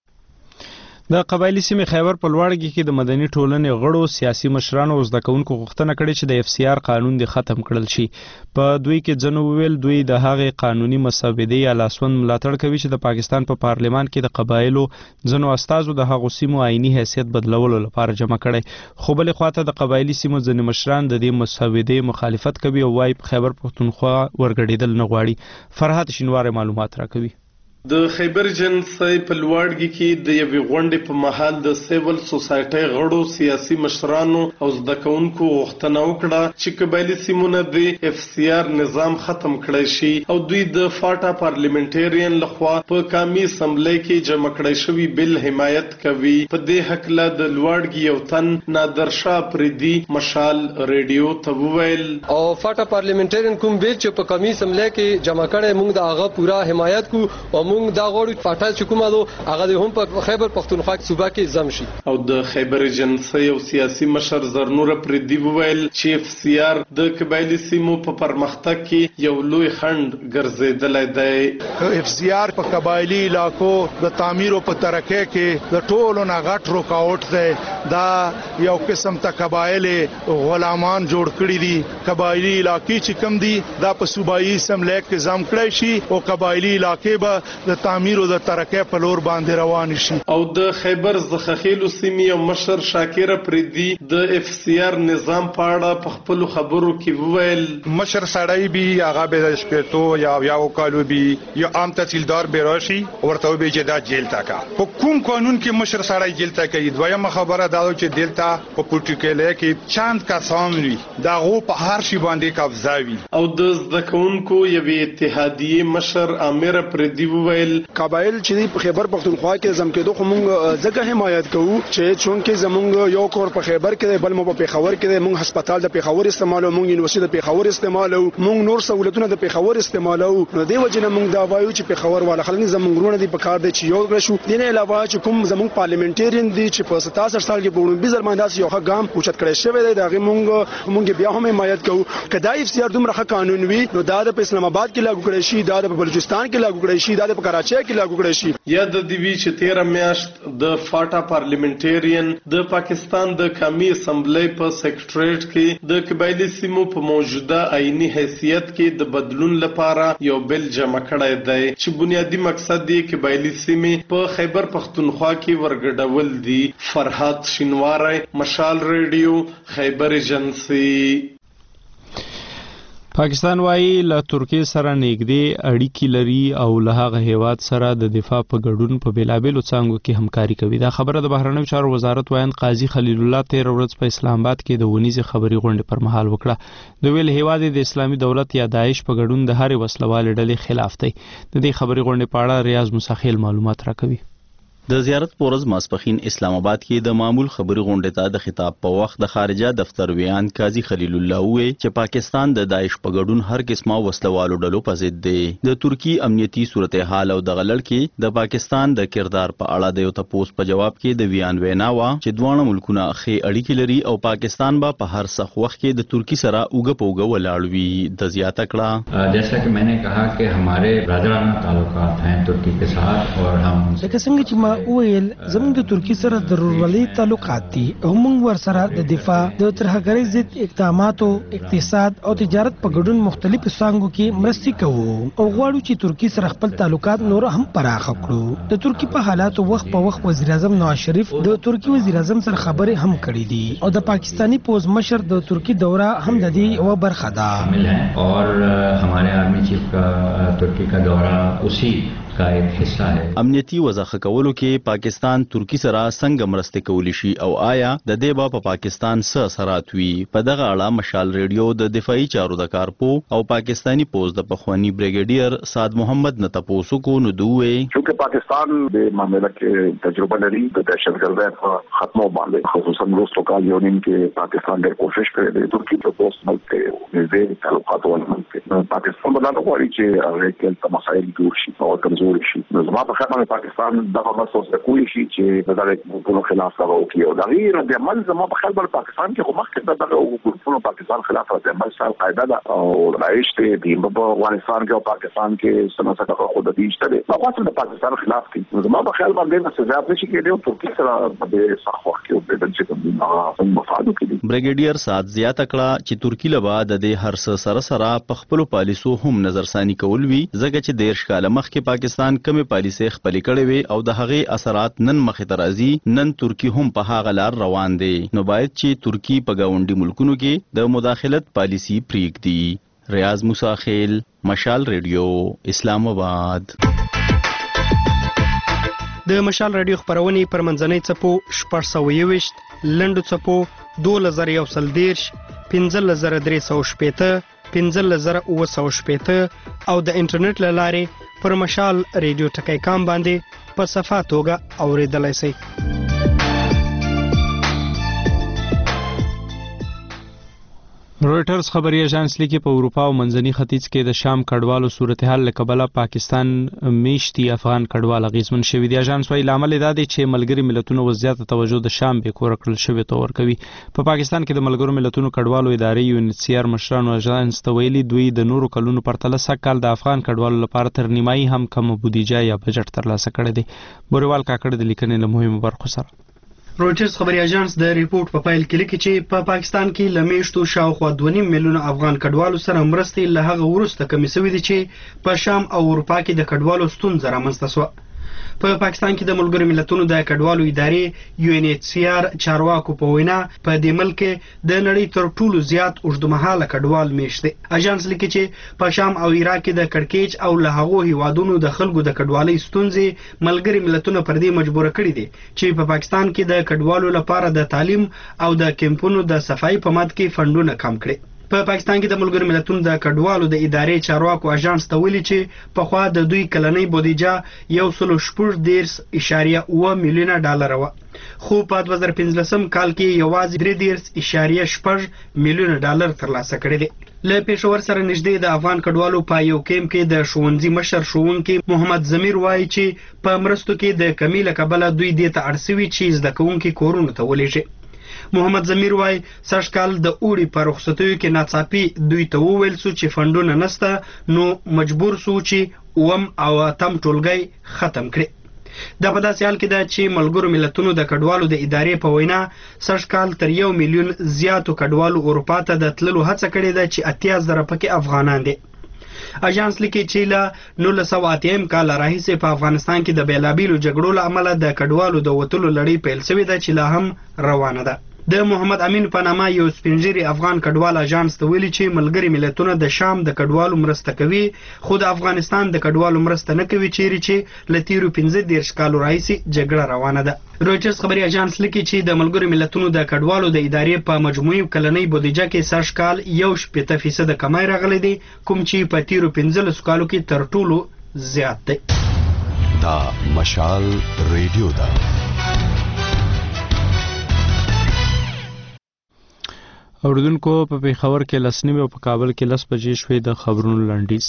د قبایلی سیمې خیبر په لوړګي کې د مدني ټولنې غړو سیاسي مشرانو او زده کوونکو غوښتنه کړې چې د اف سی آر قانون د ختم کړل شي. په دوی کې ځنو ویل دوی د هغې قانوني مسودې یا لاسوند ملاتړ کوي چې د پاکستان په پارلمان کې د قبایلو ځنو استازو د هغو سیمو آئینی حیثیت بدلولو لپاره جمع کړی. خو بلې خواته د قبایلی سیمو ځینې مشران د دې مسودې مخالفت کوي او وايي په خیبر پښتونخوا ورګډېدل نه غواړي. فرحت شینواری معلومات راکوي. د خیبر جنسي په لوړګي کې د یوې غونډې په مهال د سیول سوسایټي غړو سیاسي مشرانو او زده کوونکو غوښتنه وکړه چې قبایلی سیمونه د اف سی آر نظام ختم کړي شي او دوی د فاټا پارلیمنټریان لخوا په قومي اسمبلی کې جمع کړي شوی بل حمایت کوي. په دې حق له د لوړګي یو تن نادر شاه پردي مشال ریډیو ته وویل او فاټا پارلیمنټریان کوم بل چې په قومي اسمبلی کې جمع کړي موږ د هغه پورا حمایت کو او موږ دا غوړو فاټا چې کومه دو هغه هم په خیبر پښتونخوا صوبه کې زم شي. او د خیبر جنسي او سیاسي مشر زرنور پردي وویل چې اف سی آر د قبایلی سیمو په پرمختګ کې یو لوی خنډ ګرځیدلی دی. اف سی آر په قبایلی علاقو د تعمیر او په ترقۍ کې د ټولو نه غټ رکاوټ دی. دا یو قسم ته قبایل غلامان جوړ کړی دي. قبایلی علاقې چې کم دي دا په صوبایي اسمبلی کې زم کړی شي او قبایلی علاقې به د تعمیر او د ترقۍ په لور باندې روان شي. او د خیبر زخخیلو سیمې او مشر شاکر پردي د اف سی آر نظام په اړه په خپل خبرو کې وویل مشر سړی بي هغه به شپېتو یا کالو بي یا عام تحصیلدار به راشي ورته به چې دا جیل تا کا په کوم قانون کې مشر سړی جیل تا کوي. دویمه خبره دا چې دلته په پروتوکول کې چاند کسان وي دا غو په هر شي باندې قبضه وي. او د زده کوونکو یوې اتحادیې مشر امیر پردي وویل قبایل چې په خیبر پښتونخوا کې زم کېدو خو موږ ځکه حمایت کوو چې چونکې زمونږ یو کور په خیبر کې بل مو په پیښور کې موږ هسپتال د پیښور استعمالو موږ یونیورسيټي د پیښور استعمالو موږ نور سہولتونه د پیښور استعمالو. نو دی وجه نه موږ دا وایو چې پیښور والا خلک زمونږ رونه دي په کار دي چې یو غشو دینه علاوه چې کوم زمونږ پارلیمنټریان دي چې په 67 سال کې په 19 زرمانداس یو ګام اوچت کړی شوی دی. دا موږ بیا هم حمایت کوو. کدا اف سی آر دومره قانون وي نو دا د اسلام آباد کې لاګو کړی شي دا د بلوچستان کې لاګو کړی شي دا د په کراچۍ کې لاګو کړی شي. یا د دیوی چې 13 میاشت د فاټا پارلیمنټریان د پاکستان د قومي اسمبلی په سیکریټریټ کې د قبایلی سیمو په موجوده آئینی حیثیت کې د بدلون لپاره یو بل جمع کړی دی چې بنیادی مقصد یې قبایلی سیمې په خیبر پختونخوا کې ورګډول دي. فرحات شینواری، مشال ریډیو، خیبر ایجنسی. پاکستان وايي له ترکیه سره نږدې اړیکې لري او له هغه هیواد سره د دفاع په ګډون په بیلابېلو څانګو کې همکاري کوي. دا خبره د بهرنیو چارو وزارت وایي قاضي خلیل الله 13 ورځ په اسلام آباد کې د ونیزې خبري غونډې پر مهال وکړه. د ویل هیواد د اسلامي دولت یا داعش په ګډون د هرې وسلوالې ډلې خلاف دی. د دې خبري غونډې په اړه ریاض مساخیل معلومات راکوي. د زیارت پورز ماسپخین اسلام آباد کې د معمول خبري غونډې ته د خطاب په وخت د خارجه دفتر ویان قاضي خلیل الله وی چې پاکستان د داعش په ګډون هر قسمه وسلوالو ډلو په ضد دی. د ترکی امنیتي صورتحال او د غلړ کې د پاکستان د کردار په اړه د یو تپوس په جواب کې د ویان وینا وا چې دوه ملکونه ښې اړیکې لري او پاکستان به په هر سخت وخت کې د ترکی سره اوګه پوګه ولاړ وي. د زیاته کړه جیسا کہ میں نے کہا کہ ہمارے برادرانہ تعلقات ہیں ترکی کے ساتھ اور ہم لکه څنګه چې ما وویل زموږ د ترکی سره د ورورولۍ تعلقات دي او موږ ورسره د دفاع د ترهګرۍ ضد اقداماتو، اقتصاد او تجارت په ګډون مختلفو څانګو کې مرستې کوو او غواړو چې ترکی سره خپل تعلقات نور هم پراخ کړو. د ترکی په حالاتو وخت په وخت وزیر اعظم نواز شریف د ترکی وزیر اعظم سره خبرې هم کړې دي او د پاکستانی پوز مشر د ترکی دوره هم د دې یو برخه ده اور ہمارے آرمی چیف کا ترکی کا دورہ اسی کا ایک حصہ ہے. امنیتي وضاحت کولو کې پاکستان ترکی سره څنګه مرسته کولی شي او آیا د دې په پاکستان سره اثرات وي. په دغه اړه مشال ریډیو د دفاعي چارو د کارپو او پاکستانی پوز د پخوانی بریګیډیر سعد محمد نه تاسو کو نو دوی چې پاکستان د معاملې کې تجربه لري د دهشتګردۍ په ختمو باندې خصوصا روسو کال یونین کې پاکستان ډېر کوشش کړی دی ترکی په دوست ملک کې نږدې تعلقات ولري. پاکستان باندې غواړي چې هغه کې مسایل جوړ شي او کمزور شي. نو زما په خاطر پاکستان دغه مسوس د کولی شي چې دغه ګروپونو خلاف هغه وکړي او دغه رد عمل زما په خاطر پاکستان کې خو مخکې دغه ګروپونو پاکستان خلاف رد عمل سره قاعده ده او رئیس ته دی په افغانستان کې او پاکستان کې سمسا کا خود دي شته نو خاصه د پاکستان خلاف دي. زما په خیال باندې سزا په شي کې دی او ترکی سره په صح وخت کې په دې چې کوم مفادو کې بریګیډیر سعد زیاته کړه چې ترکی له بعد د هر سره سره په خپل پالیسو هم نظرثانی کول وی ځکه چې د ارشکاله مخ کې پاکستان کمې پالیسي خپل کړي وي او د هغې اثرات نن مخې ته راځي. نن ترکی هم په هغه لار روان دی نو باید چې ترکی په ګاونډي ملکونو کې د مداخلت پالیسي پریږدي. ریاض مساخیل، مشال ریډیو، اسلام آباد. د مشال راډیو خبرونه پر منځنۍ څپو 621 لنډو څپو 2113 15315 15915 او د انټرنیټ له لارې پر مشال ریډیو ټکی کام باندې په صفه توګه اوریدلای شئ. رويټرز خبري اژانس لیکي په اروپا او منځني ختیځ کې د شام کډوالو صورتحال له کبله پاکستان میشتي افغان کډوال اغیزمن شوی دی. اژانس وايي لامل دا دی چې ملګری ملتونو وزیاته توجه د شام به کور کړل شوی تور کوي. په پاکستان کې د ملګرو ملتونو کډوالو ادارې UNHCR مشرانو اژانس ته ویلي دوی د نورو کلونو پرتله سکهال د افغان کډوالو لپاره تر نیمایي هم کم بودیجه یا بجټ ترلاسه کړی دی. بوریوال کاکړ د لیکنې له مهمو برخو سره رويټرز خبري اژانس د ریپورت په فایل کې لیکي چې په پاکستان کې لمیشتو شاوخوا 2.5 میلیونه افغان کډوالو سره مرستې له هغه وروسته کمی شوې دي چې په شام او اروپا کې د کډوالو ستونزه رامنځته شوه. په پاکستان کې د ملګرو ملتونو د کډوالو ادارې UNHCR چارواکو په وینا په دې ملک د نړۍ تر ټولو زیات اوږدمهاله کډوال میشت دی. اژانس لیکي چې په شام او عراق کې د کړکېچ او له هغو هیوادونو د خلکو د کډوالۍ ستونزې ملګري ملتونو پر دې مجبور کړي دي چې په پاکستان کې د کډوالو لپاره د تعلیم او د کیمپونو د صفای په مد کې فندونه کم کړي. په پاکستان کې د ملګرو ملتونو د کډوالو د ادارې چارواکو اژانس ته ویلي چې په خوا د دوی کلنۍ بودیجه 1.8 میلیونه ډالر وه خو په 2015 کال کې یوازې 3.8 میلیونه ډالر ترلاسه کړي دي. له پېښور سره نږدې د افغان کډوالو په یو کیمپ کې د ښوونځي مشر ښوونکي محمد ضمیر وایي چې په مرستو کې د کمی له کبله دوی دې ته اړ شوي چې زده کوونکي کورونو ته ولېږي. محمد ضمیر وایي سږکال د اوړي په رخصتیو کې ناڅاپي دوی ته وویل سو چې فنډونه نشته، نو مجبور سو چې اووم او اتم ټولګی ختم کړي. دا په داسې حال کې ده چې ملګرو ملتونو د کډوالو د ادارې په وینا سږکال تر 1 میلیون زیاتو کډوالو اروپا ته د تللو هڅه کړې ده چې 80,000 پکې افغانان دي. اژانس لیکي چې له 1980 کال راهیسې په افغانستان کې د بیلابیلو جګړو له امله د کډوالو د وتلو لړۍ پیل شوې ده چې لا هم روانه ده. د محمد امین په نامه یو سپینږیري افغان کډوال اژانس ته ویلي چې ملګري ملتونه د شام د کډوالو مرسته کوي، خو د افغانستان د کډوالو مرسته نه کوي چیرې چې له تیرو 15 کالو راهیسې جګړه روانه ده. رویټرز خبري اژانس لیکي چې د ملګرو ملتونو د کډوالو د ادارې په مجموعي کلنۍ بودیجه کې سږکال 1.8% کمای راغلی دی، کوم چې په تیرو 15 کالو کې تر ټولو زیات دی. دا مشال ریډیو ده. اوریدونکو په پیښور کې 10:09 او په کابل کې 10 بجې شوې. د خبرونو لنډیز.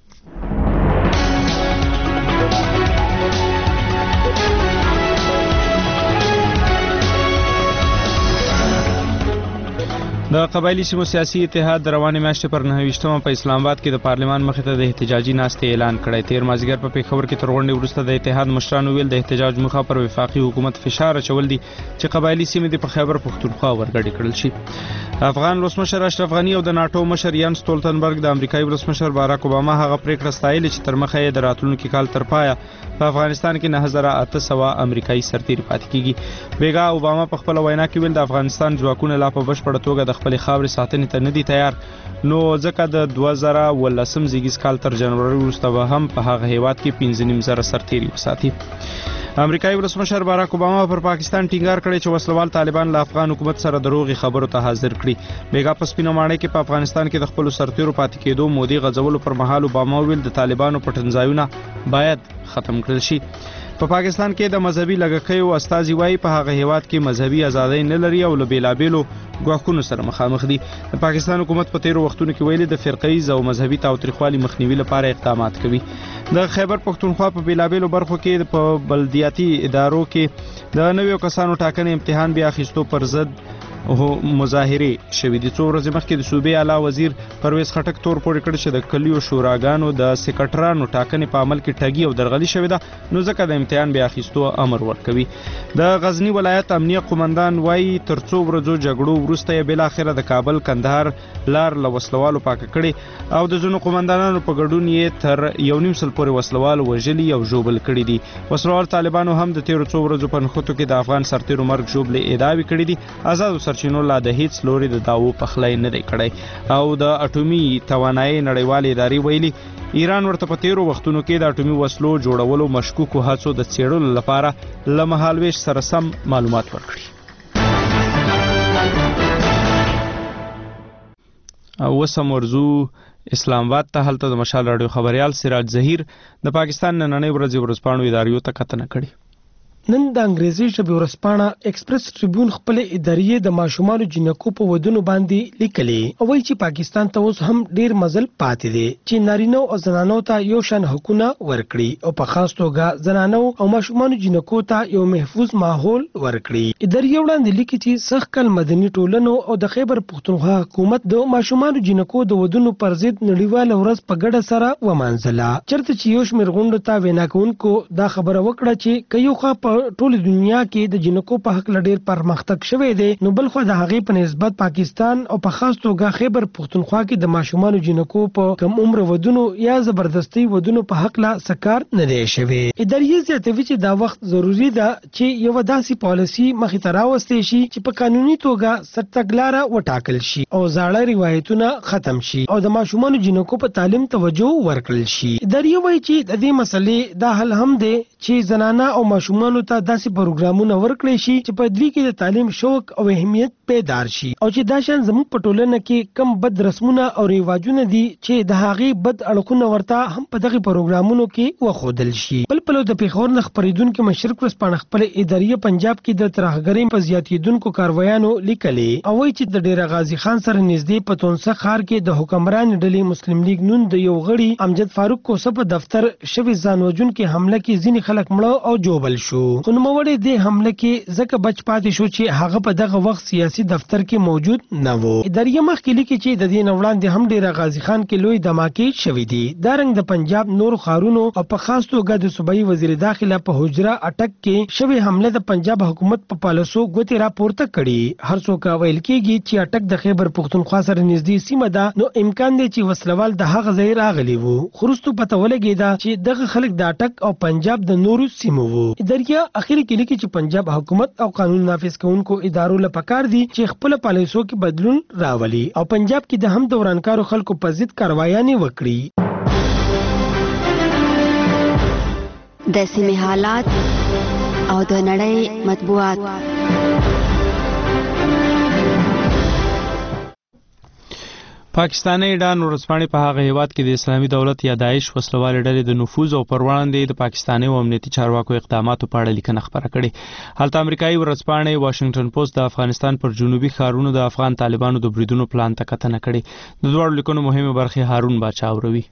د قبایلی سیمو سیاسي اتحاد د روانې میاشتې پر 29 په اسلام آباد کې د پارلمان مخې ته د احتجاجي ناستې اعلان کړی. تیر مازیګر په پیښور کې تر غونډې وروسته د اتحاد مشرانو ویل د احتجاج موخه پر وفاقي حکومت فشار اچول دي چې قبایلی سیمې د خیبر پښتونخوا ورګډې کړل شي. افغان ولسمشر اشرف غنی او د ناتو مشر یان سټولټنبرګ د امریکایي ولسمشر باراک اوباما هغه پریکړه ستایلې چې تر مخه یې د راتلونکي کال تر پایه په افغانستان کې 9800 امریکایي سرتیري پاتې کیږي. بیګا اوباما په خپل وینا کې ویل د افغانستان ځواکونه لا په بشپړه توګه د خپل خاورې ساتنې ته نه دي تیار، نو ځکه د 2018 زیږیز کال تر جنوري وروسته به هم په هغه هیواد کې 15,000 سرتیري وساتي. امریکایي ولسمشر باراک اوباما پر پاکستان ټینګار کړی چې وسلوال طالبان له افغان حکومت سره دروغي خبرو ته حاضر کړي. بیګا په سپینه ماڼۍ کې په افغانستان کې د خپل سرتیرو پاتې کېدو مودي غځولو پر مهال اوباما ویل د طالبانو پټنځایونه باید ختم کړل شي. په پاکستان کې د مذهبي لږکیو استازي وایي په هغه هیواد کې مذهبي ازادي نه لري او له بیلابیلو ګواښونو سره مخامخ دي. د پاکستان حکومت په تیرو وختونو کې ویلي د فرقه‌ایز او مذهبي تاوتریخوالي مخنیوي لپاره اقدامات کوي. د خیبر پښتونخوا په بیلابیلو برخو کې په بلدیاتي ادارو کې د نویو کسانو ټاکنې امتحان بیا اخیستو پر ضد مظاهره شوې دي. څو ورځې مخکې د صوبې اعلی وزیر پرویز خټک تور پورې کړ چې د کلیو شوراګانو د سیکرټرانو ټاکنې په عمل کې ټګي او درغلي شوې ده، نو ځکه د امتحان بیا اخیستو امر ورکوي. د غزنی ولایت امنیه قومندان وایي تر څو ورځو جګړو وروسته یې بل اخره د کابل کندهار لار له وسلوالو پاکه کړي او د ځینو قومندانانو په ګډون یې تر 1.5 سل پورې وسلوال وژلي او ژوبل کړي دي. وسلوال طالبانو هم د تیرو څو ورځو په نښتو کې د افغان سرتیرو مرګ ژوبلې ادعاوې کړي دي. آزاد سرچینو لا د هیڅ لوري د داوو پخلی نه دی کړی او د اټومي توانایي نړیوالې ادارې ویلي ایران ورته په تیرو وختونو کې د اټومي وسلو جوړولو مشکوکو هڅو د څېړلو لپاره له مهالویش سره سم معلومات ورکړي. او وسم ورزو اسلام آباد ته هلته د مشال راډیو خبريال سراج ظهیر د پاکستان نننۍ ورځپاڼو اداریو ته کتنه کړې. نن د انګریزي ژبې ورځپاڼه ایکسپریس ټریبیون خپل ادارې د ماشومانو جنکو په ودونو باندې لیکلي او وایي چې پاکستان ته اوس هم ډیر مزل پاتې دی چې نارینه او زنانو ته یو شان حقوقونه ورکړي او په خاص توګه زنانو او ماشومانو جنکو ته یو محفوظ ماحول ورکړي. ادارې وړاندې لیکي چې سږکال مدني ټولنو او د خیبر پښتونخوا حکومت د ماشومانو جنکو د ودونو پر ضد نړیواله ورځ په ګډه سره ومانځله، چېرته چې یو شمېر غونډو ته وینا کوونکو دا خبره وکړه چې که یو خوا په ټول دنیا کې د جنکو په حق لډیر پرمختګ شوی دی، نو بل خو د هغې په نسبت پاکستان او په خاص توګه خیبر پښتونخوا کې د ماشومانو جنکو په کم عمر ودونو یا زبردستي ودونو په حق لا سکار نه دی شوی. ادارې زیاتوي چې دا وخت ضروری ده چې یو داسې پالیسي مخې ته راوستل شي چې په قانوني توګه سرتګلاره وټاکل شي او زاړه روایتونه ختم شي او د ماشومانو جنکو په تعلیم توجه ورکړل شي. ادارې وایي چې د دې مسلې دا حل هم دی چې زنانه او ماشومانو ته داسې پروګرامونه ورکړي شي چې په دوی کې د تعلیم شوق او اهمیت بیدار شي او چې دا شان زموږ په ټولنه کې کم بد رسمونه او رواجونه دي چې د هغې بد اړخونه ورته هم په دغه پروګرامونو کې وښودل شي. بل د پیښور نه خپرېدونکي مشرق ورځپاڼه خپل اداري پنجاب کې د ترهګرۍ په زیاتېدونکو کاروایانو لیکلې او وایي چې د ډېر غازي خان سره نږدې په تونسه ښار کې د حکمران ډلې مسلم لیگ نون د یو غړي امجد فاروق کوسه په دفتر شوي ځان وژونکي حمله کې ځینې خلک مړه او جوبل شو. خو نوموړی دې حمله کې ځکه بچ پاتې شو چې هغه په دغه وخت سیاسي دفتر کې موجود نه و. اداري مخکې لیکي چې د دې نه وړاندې هم ډېر غازي خان کې لوی دماکې شوي دي. دارنګ د پنجاب نورو ښارونو او په خاص توګه د صوبایي وزیر داخله په حجره اټک کې شوي حمله د پنجاب حکومت په پالیسو ګوتې راپورته کړي. هر څوک ویل کېږي چې اټک د خیبر پښتونخوا سره نږدې سیمه ده، نو امکان دی چې وسلوال د هغه ځای راغلی وو. خو وروستو پته ولګېده چې دغه خلک د اټک او پنجاب د نورو سیمو وو. اداریه اخر کې لیکي چې پنجاب حکومت او قانون نافذ کوونکو ادارو له پکار دي چې خپل پالیسو کې بدلون راولي او پنجاب کې د هم دورانکارو خلکو په ضد کاروایانې وکړي. د سیمې حالات او د نړۍ مطبوعات. پاکستاني ډان ورځپاڼې په هغه هیواد کې د اسلامي دولت یا داعش وسلوال ډلې د نفوذ او پر وړاندې د پاکستاني او امنیتي چارواکو اقداماتو په اړه لیکنه خپره کړې. هلته امریکایي ورځپاڼې واشنگټن پوسټ د افغانستان پر جنوبي ښارونو د افغان طالبانو د بریدونو پلان ته کتنه کړې. د دواړو لیکنو مهمه برخې هارون باچا اوروي.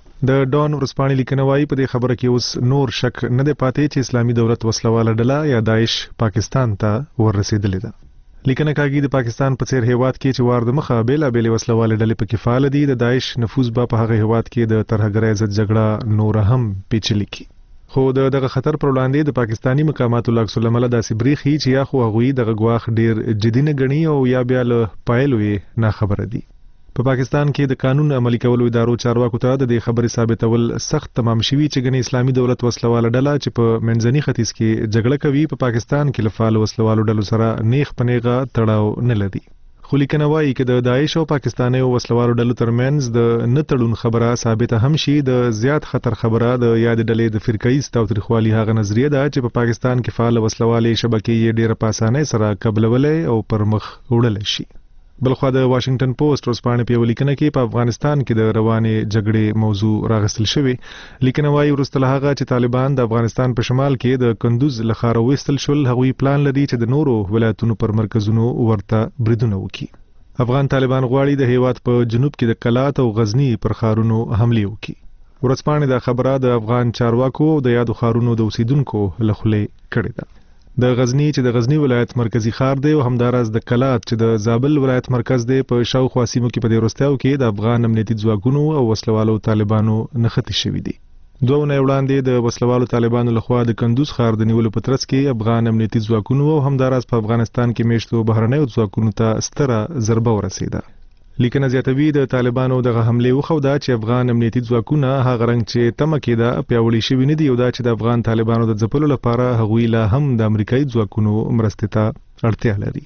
د ډان ورځپاڼې لیکنه وايي په دې خبره کې اوس نور شک نه دی پاتې چې اسلامي دولت وسلواله ډله یا داعش پاکستان ته ورسېدلې ده. لیکنه کاږي د پاکستان په څیر هیواد کې چې وار د مخه بیلابېلې وسلواله ډلې پکې فعال دي، د داعش نفوذ به په هغه هیواد کې د ترهګرۍ ضد جګړه نور هم پیچلې کی. خو دغه خطر پر وړاندې د پاکستانی مقاماتو له عکس العمله داسې بریښي چې یا خو هغوی دغه ګواښ ډیر جدي نه ګڼي او یا بیا له پایلو یې ناخبره دي. په پاکستان کې د قانون عملي کولو ادارو چارواکو ته د دې خبرې ثابتول سخت تمام شوي چې ګنې اسلامي دولت وسلواله ډله چې په منځني ختیځ کې جګړه کوي په پاکستان کې له فعال وسلوالو ډلو سره نیغ په نیغه تړاو نه لري. خو لیکنه وایي چې د داعش او پاکستانیو وسلوالو ډلو ترمنځ د نه تړون خبره ثابته هم شي، د زیات خطر خبره د یاد ډلې د فرقه‌ایز تاوتریخوالي هغه نظریه ده چې په پاکستان کې فعال وسلوالې شبکې یې ډېره په اسانۍ سره قبلولې او پر مخ وړلی شي. بلخوا د واشنگټن پوسټ ورځپاڼې په یو لیکنه کې په افغانستان کې د روانې جګړې موضوع راغستل شوې. لیکنه وایي وروسته له هغه چې طالبان د افغانستان په شمال کې د کندوز له ښاره وایستل شول، هغوی پلان لري چې د نورو ولایتونو پر مرکزونو ورته بریدونه وکړي. افغان طالبان غواړي د هیواد په جنوب کې د کلات او غزنی پر ښارونو حملې وکړي. ورځپاڼې دا خبره د افغان چارواکو د یادو ښارونو د اوسیدونکو له خولې کړې ده. د غزنی چې د غزنی ولایت مرکزی ښار دی او همداراز د کلات چې د زابل ولایت مرکز دی په شاوخوا سیمو کې په دې وروستیو کې د افغان امنیتي ځواکونو او وسلوالو طالبانو نښتې شوي دي. 2 اونۍ وړاندې د وسلوالو طالبانو لخوا د کندوز ښار د نیولو په ترڅ کې افغان امنیتي ځواکونو او همداراز په افغانستان کې میشتو بهرنیو ځواکونو ته ستره ضربه ورسېده. لیکنه زیاتوي د طالبانو دغه حمله وخوده چې افغان امنیتي ځواکونه هغه رنګ چې تمه کېده پیاوړي شوي نه دي او دا چې د افغان طالبانو د ځپلو لپاره هغوی لا هم د امریکایي ځواکونو مرستې ته اړتیا لري.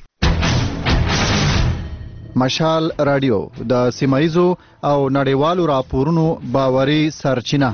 مشال رادیو د سیمایزو او نړیوالو راپورونو باوري سرچینه.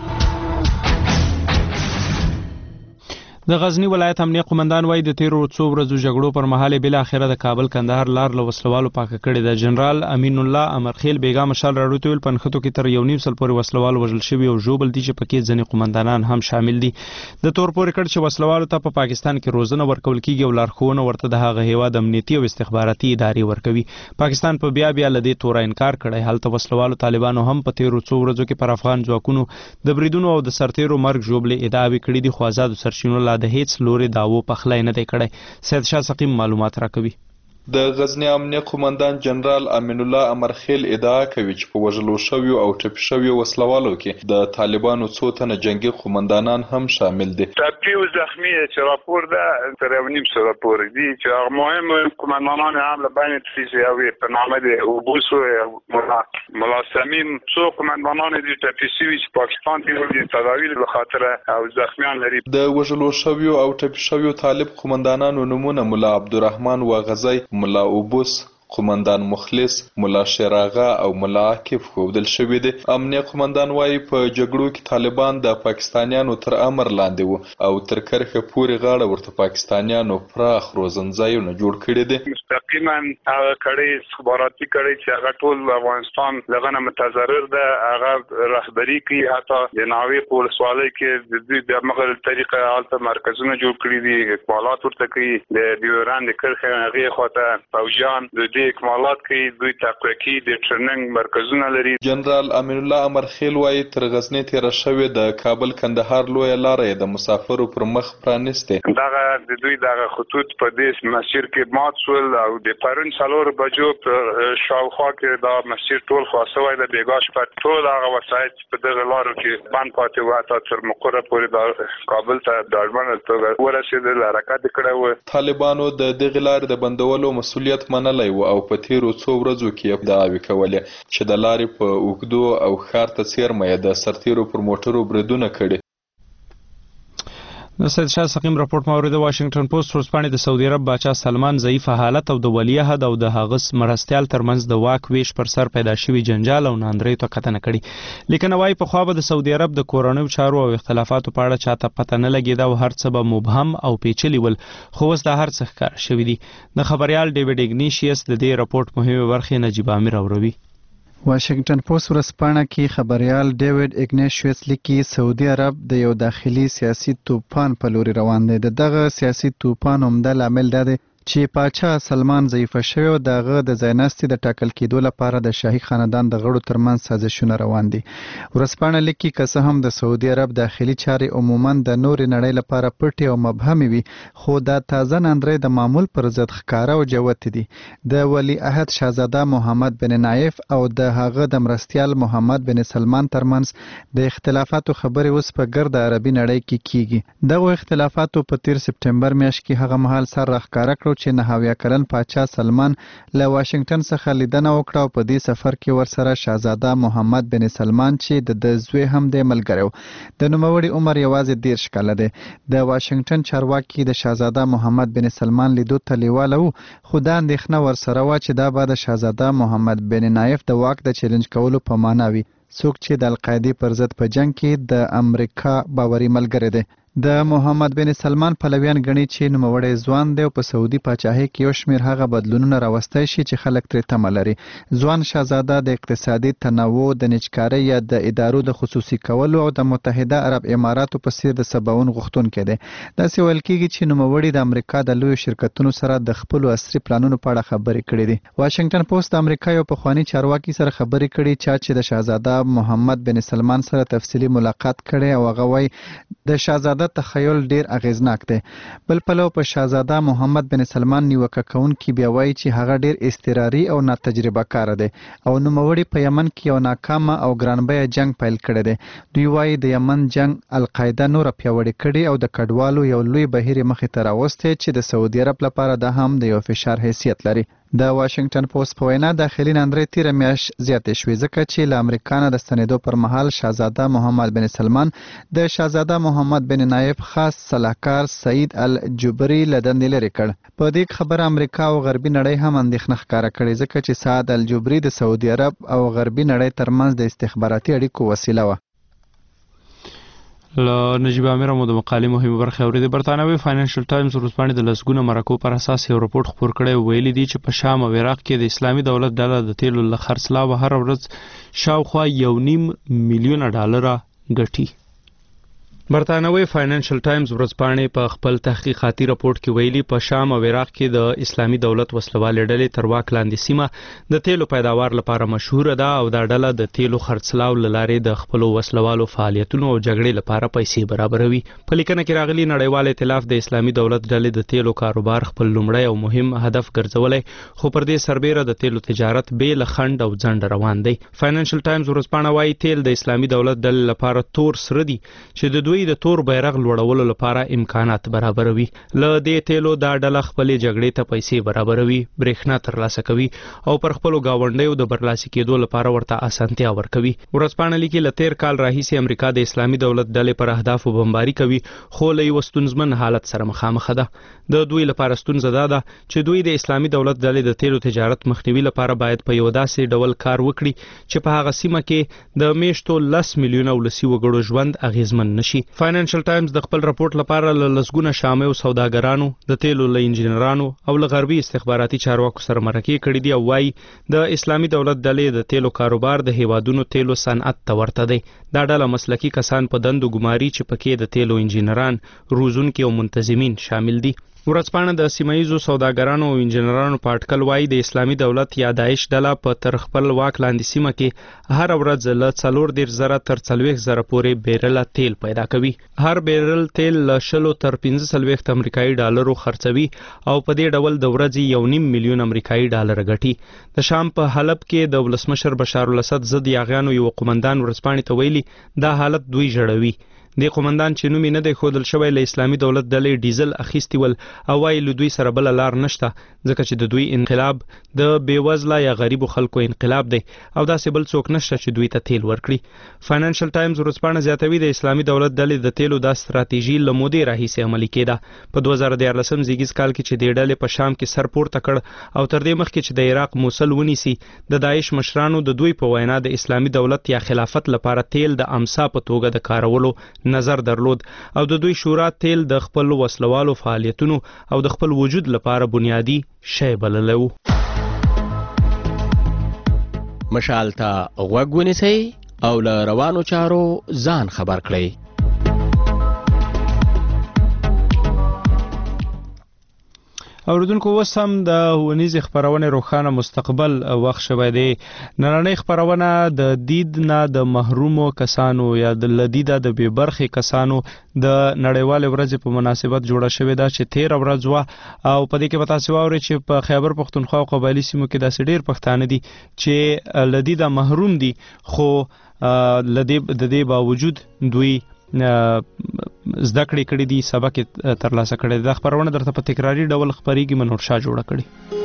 د غزنی ولایت امنیه قومندان وایي د تیرو څو ورځو جګړو پر مهال بل اخره د کابل کندهار لار له وسلوالو پاکه کړې ده. جنرال امین الله امرخیل بیګا مشال راډیو ته ویل پنښتو کې تر 1.5 پورې وسلوال وژل شوي او ژوبل دي چې پکې ځینې قومندانان هم شامل دي. د تور پورې کړ چې وسلوالو ته په پاکستان کې روزنه ورکول کیږي او لارښوونه ورته د هغه هیواد امنیتي او استخباراتي ادارې ورکوي. پاکستان په بیا له دې توره انکار کړی. هلته وسلوالو طالبانو هم په تیرو څو ورځو کې پر افغان ځواکونو د بریدونو او د سرتیرو مرګ ژوبلې ادعاوې کړې دي، خو آزادو سرچینو لا د هیڅ لوري داوو پخلی نه دی کړی. سید شاه سقیم معلومات راکوي. د غزنی امنیه قومندان جنرال امین الله امرخیل ادعا کوي چې په وژلو شویو او ټپي شویو وسلوالو کې د طالبانو څو تنه جنگي قومندانان هم شامل دي. ټپي او زخمی چې راپور ده تر 1.5 راپور دي چې مهم قومندانان هم له بین تیزیوی په نامه دي او بوسو ملا سمیم څو قومندانان دي ټپي شوي چې پاکستان کې دي تداوی به خاطر او زخمیان لري. د وژلو شویو او ټپي شویو طالب قومندانانو نمونه مولا عبدالرحمن واغزی، مولا اوبوس، قومندان مخلص، ملا شیراغه او ملا عاکف ښودل شوي دي. امنیه قومندان وایي په جګړو کې طالبان د پاکستانیانو تر امر لاندې وو او تر کرښه پورې غاړه ورته پاکستانیانو پراخ روزنځایونه جوړ کړي دي. مستقیما هغه کړي استخباراتي کړي چې هغه ټول افغانستان لغه نه متضرر ده، هغه رهبری کوي. حتی د ناوې په ولسوالۍ کې د دوی د مغل طریقه حالت مرکزونه جوړ کړي دي، اکمالات ورته کوي. د ډیوران د کرښه هغې خواته فوجیان د دې اکمالات کوي، دوی تقویقي د ټریننګ مرکزونه لري. جنرال امین الله امرخیل وایي تر غزنی تېره شوې د کابل کندهار لویه لاره د مسافرو پر مخ پرانیستې. دغه د دوی دغه خطوط په دې مسیر کې مات شول او د پرون 4 بجو په شاوخوا کې دا مسیر ټول خلاصوي. د بیګاش په ټول هغه وسایط په دغه لارو کې بند پاتې وو، حتی تر مقره پورې د کابل ته د اړمنه توګه ورسېدل، حرکت کړی و. طالبانو د دغې لارې د بندولو مسؤلیت منلی و او په تیرو څو ورځو کې ادعاوې کولې چې د لارې په اوږدو او ښار ته څیرمه یې د سرتیرو پر موټرو بریدونه کړي. د سید شاه سقیم راپورټ مورد واشنگټن پوسټ ورځپاڼې د سعودي عرب باچا سلمان ضعیفه حالت او د ولیعهد او د هغه مرستیال ترمنځ د واک ویش پر سر پیدا شوي جنجال او ناندریو ته کتنه کړي. لیکنه وایي پخوا به د سعودي عرب د کورنیو چارو او اختلافاتو په اړه چاته پته نه لګېده او هر څه به مبهم او پیچلي ول، خو اوس دا هر څه ښکاره شوي دي. د خبریال ډیوډ اګنیشیس د دې راپورټ مهمې برخې نجیب امیر اوروي. واشنگټن پوسټ ورځپاڼه کې خبريال ډیوډ اګنیشیس لیکي سعودي عرب د یو داخلي سیاسي توپان په لوري روان دی. دغه سیاسي توپان عمده لامل دی چې پاچا سلمان ضعیفه شوی او دغه د ځایناستي د ټاکل کېدو لپاره د شاهي خاندان د غړو ترمنځ سازشونه روان دي. ورځپاڼه لیکي که څه هم د سعودي عرب داخلي چارې عموما د نورې نړۍ لپاره پټې او مبهمې وي، خو دا تازه ناندرۍ د معمول پر ضد ښکاره او جوتې دي. د ولی عهد شاهزاده محمد بن نایف او د هغه د مرستیال محمد بن سلمان ترمنځ د اختلافاتو خبرې اوس په ګرد عربي نړۍ کې کیږي. دغه اختلافاتو په 13 سپټمبر میاشت کې هغه مهال سر راښکاره کړ چې 9 کلن پاچا سلمان له واشنگټن څخه لیدنه وکړه او په دې سفر کې ورسره شاهزاده محمد بن سلمان چې د زوی هم د ملګری و. د نوموړي عمر یوازې 13 کاله دی. د واشنگټن چارواکي د شاهزاده محمد بن سلمان لیدو ته لیواله و، خو دا اندېښنه ورسره وه چې دا به د شاهزاده محمد بن نایف د واک د چیلنج کولو په معنا وي، څوک چې د القاعدې پر ضد په جنگ کې د امریکا باوري ملګری دی. د محمد بن سلمان پلویان ګڼي چې نوموړی ځوان دی او په سعودي پاچاهۍ کې یو شمېر هغه بدلونونه راوستی شي چې خلک ترې تمه لري. ځوان شاهزاده د اقتصادي تنوع، د نجکارۍ یا د ادارو د خصوصي کولو او د متحده عرب اماراتو په څیر د سباوون غوښتونکی دی. داسې ویل کېږي چې نوموړي د امریکا د لویو شرکتونو سره د خپلو عصري پلانونو په اړه خبرې کړې دي. واشنگټن پوسټ د امریکا یو پخواني چارواکي سره خبرې کړي چې د شاهزاده محمد بن سلمان سره تفصیلي ملاقات کړي او هغه وایي د شاهزاده تخیل ډیر اغیزناک دی. بل پلو په شاهزاده محمد بن سلمان نیوکه کوونکي بیا وایي چې هغه ډیر اضطراري او ناتجربه کار دی او نوموړي په یمن کې یو ناکامه او ګرانبیه جنگ پیل کړی دی. دوی وایي د یمن جنگ القاعده نور پیاوړی کړي او د کډوالو یو لوی بهیر مخې ته راوستی چې د سعودي عرب لپاره د هم د یو فشار حیثیت لري. د واشنگټن پوسټ په وینا داخلي ناندرۍ تیره میاشت زیاتې شوې ځکه چې له امریکا نه د ستنېدو پر مهال شاهزاده محمد بن سلمان د شاهزاده محمد بن نایف خاص سلاکار سعید الجبري له دندې لرې کړ. په دې خبره امریکا او غربي نړۍ هم اندېښنه ښکاره کړې ځکه چې سعد الجبري د سعودي عرب او غربي نړۍ ترمنځ د استخباراتي اړیکو وسیله وه. له نجیب امیر مو د مقالې مهمه برخه اورېدې. برتانوي فاینانشل ټایمز ورځپاڼې د لسګونو مرکو پر اساس یو راپورټ خپور کړی او ویلي دي چې په شام او عراق کې د اسلامي دولت ډله د تیلو له خرڅلاوه هر ورځ شاوخوا $1.5 میلیون ګټي. برتانوي فاینانشل ټایمز ورځپاڼې په خپل تحقیقاتي راپورټ کې ویلي په شام او عراق کې د اسلامي دولت وسلوالې ډلې تر واک لاندې سیمه د تیلو پیداوار لپاره مشهوره ده او دا ډله د تیلو خرڅلاو له لارې د خپلو وسلوالو فعالیتونو او جګړې لپاره پیسې برابروي. په لیکنه کې راغلي نړیوال ائتلاف د اسلامي دولت ډلې د تیلو کاروبار خپل لومړی او مهم هدف ګرځولی، خو پر دې سربیره د تیلو تجارت بې له خنډ او ځنډ روان دی. فاینانشل ټایمز ورځپاڼه وایي تیل د اسلامي دولت ډلې لپاره تور سره دي چې د دوی دوی د تور بیرغ لوړولو لپاره امکانات برابروي. له دې تیلو دا ډله خپلې جګړې ته پیسې برابروي، برېښنا ترلاسه کوي او پر خپلو ګاونډیو د برلاسي کېدو لپاره ورته اسانتیا ورکوي. ورځپاڼه لیکي له تیر کال راهیسې امریکا د اسلامي دولت ډلې پر اهدافو بمباري کوي، خو له یو ستونزمن حالت سره مخامخ ده. د دوی لپاره ستونزه دا ده چې دوی د اسلامي دولت ډلې د تیلو تجارت مخنیوي لپاره باید په یو داسې ډول کار وکړي چې په هغه سیمه کې د میشتو 10 میلیونه ولسي وګړو ژوند اغیزمن نشي. فاینانشل ټایمز د خپل راپورټ لپاره له لسګونه شامل سوداګرانو، د تیلو له انجینرانو او له غربي استخباراتي چارواکو سره مرکې کړې دي او وايي د اسلامي دولت ډلې د تیلو کاروبار د هیوادونو تیلو صنعت ته ورته دی. دا ډله مسلکي کسان په دندو ګماري چې پکې د تیلو انجینران، روزونکي او منتظمین شامل دي. ورځپاڼه د سیمایي سوداګرانو او انجینرانو په اټکل وايي د اسلامي دولت یا داعش ډله په تر خپل واک لاندې سیمه کې هر ورځ له 40,000 تر 40,000 پورې بیرل تیل پیدا کوي. هر بیرل تیل له 20 تر 15 امریکایي ډالرو خرڅوي او په دې ډول د ورځې 1.5 میلیون امریکایي ډالر ګټي. د شام په حلب کې د ولسمشر بشار الاسد ضد یاغیانو یو قومندان ورځپاڼې ته ویلي دا حالت دوی جوړوي. د قومندان چې نوم یې نه دی ښودل شوی له اسلامي دولت ډلې ډیزل اخیستی ول او وايي له دوی سره بله لار نشته ځکه چې د دوی انقلاب د بېوزله یا غریبو خلکو انقلاب دی او داسې بل څوک نشته چې دوی ته تیل ورکړي. فاینانشل ټایمز ورځپاڼه زیاتوي د اسلامي دولت ډلې د تیلو دا ستراتیژي له مودې راهیسې عملي کېده. په 2014 زیږیز کال کې چې د ډلې په شام کې سر پورته کړ او تر دې مخکې چې د عراق موصل ونیسي، د داعش مشرانو د دوی په وینا د اسلامي دولت یا خلافت لپاره تیل د امسا په توګه د کارولو نظر درلود او د دوی شورا تیل د خپل وسلوالو فعالیتونو او د خپل وجود لپاره بنیادی شی بللی و. مشال ته غوږ ونیسئ او له روانو چارو ځان خبر کړئ. اوریدونکو اوس هم د ښوونیزې خپرونې روښانه مستقبل وخت شوی دی. نننۍ خپرونه د دید نه د محرومو کسانو یا د لدیده د بې برخې کسانو د نړیوالې ورځې په مناسبت جوړه شوې ده چې 13 ورځ وه او په دې کې به تاسې واورئ چې په خیبر پښتونخوا او قبایلي سیمو کې داسې ډېر پښتانه دي چې لدیده محروم دي خو د دې باوجود دوی زده کړې کړې دي، سبق ترلاسه کړی. دا خپرونه درته په تکراري ډول خپرېږي، منور شاه جوړه کړې.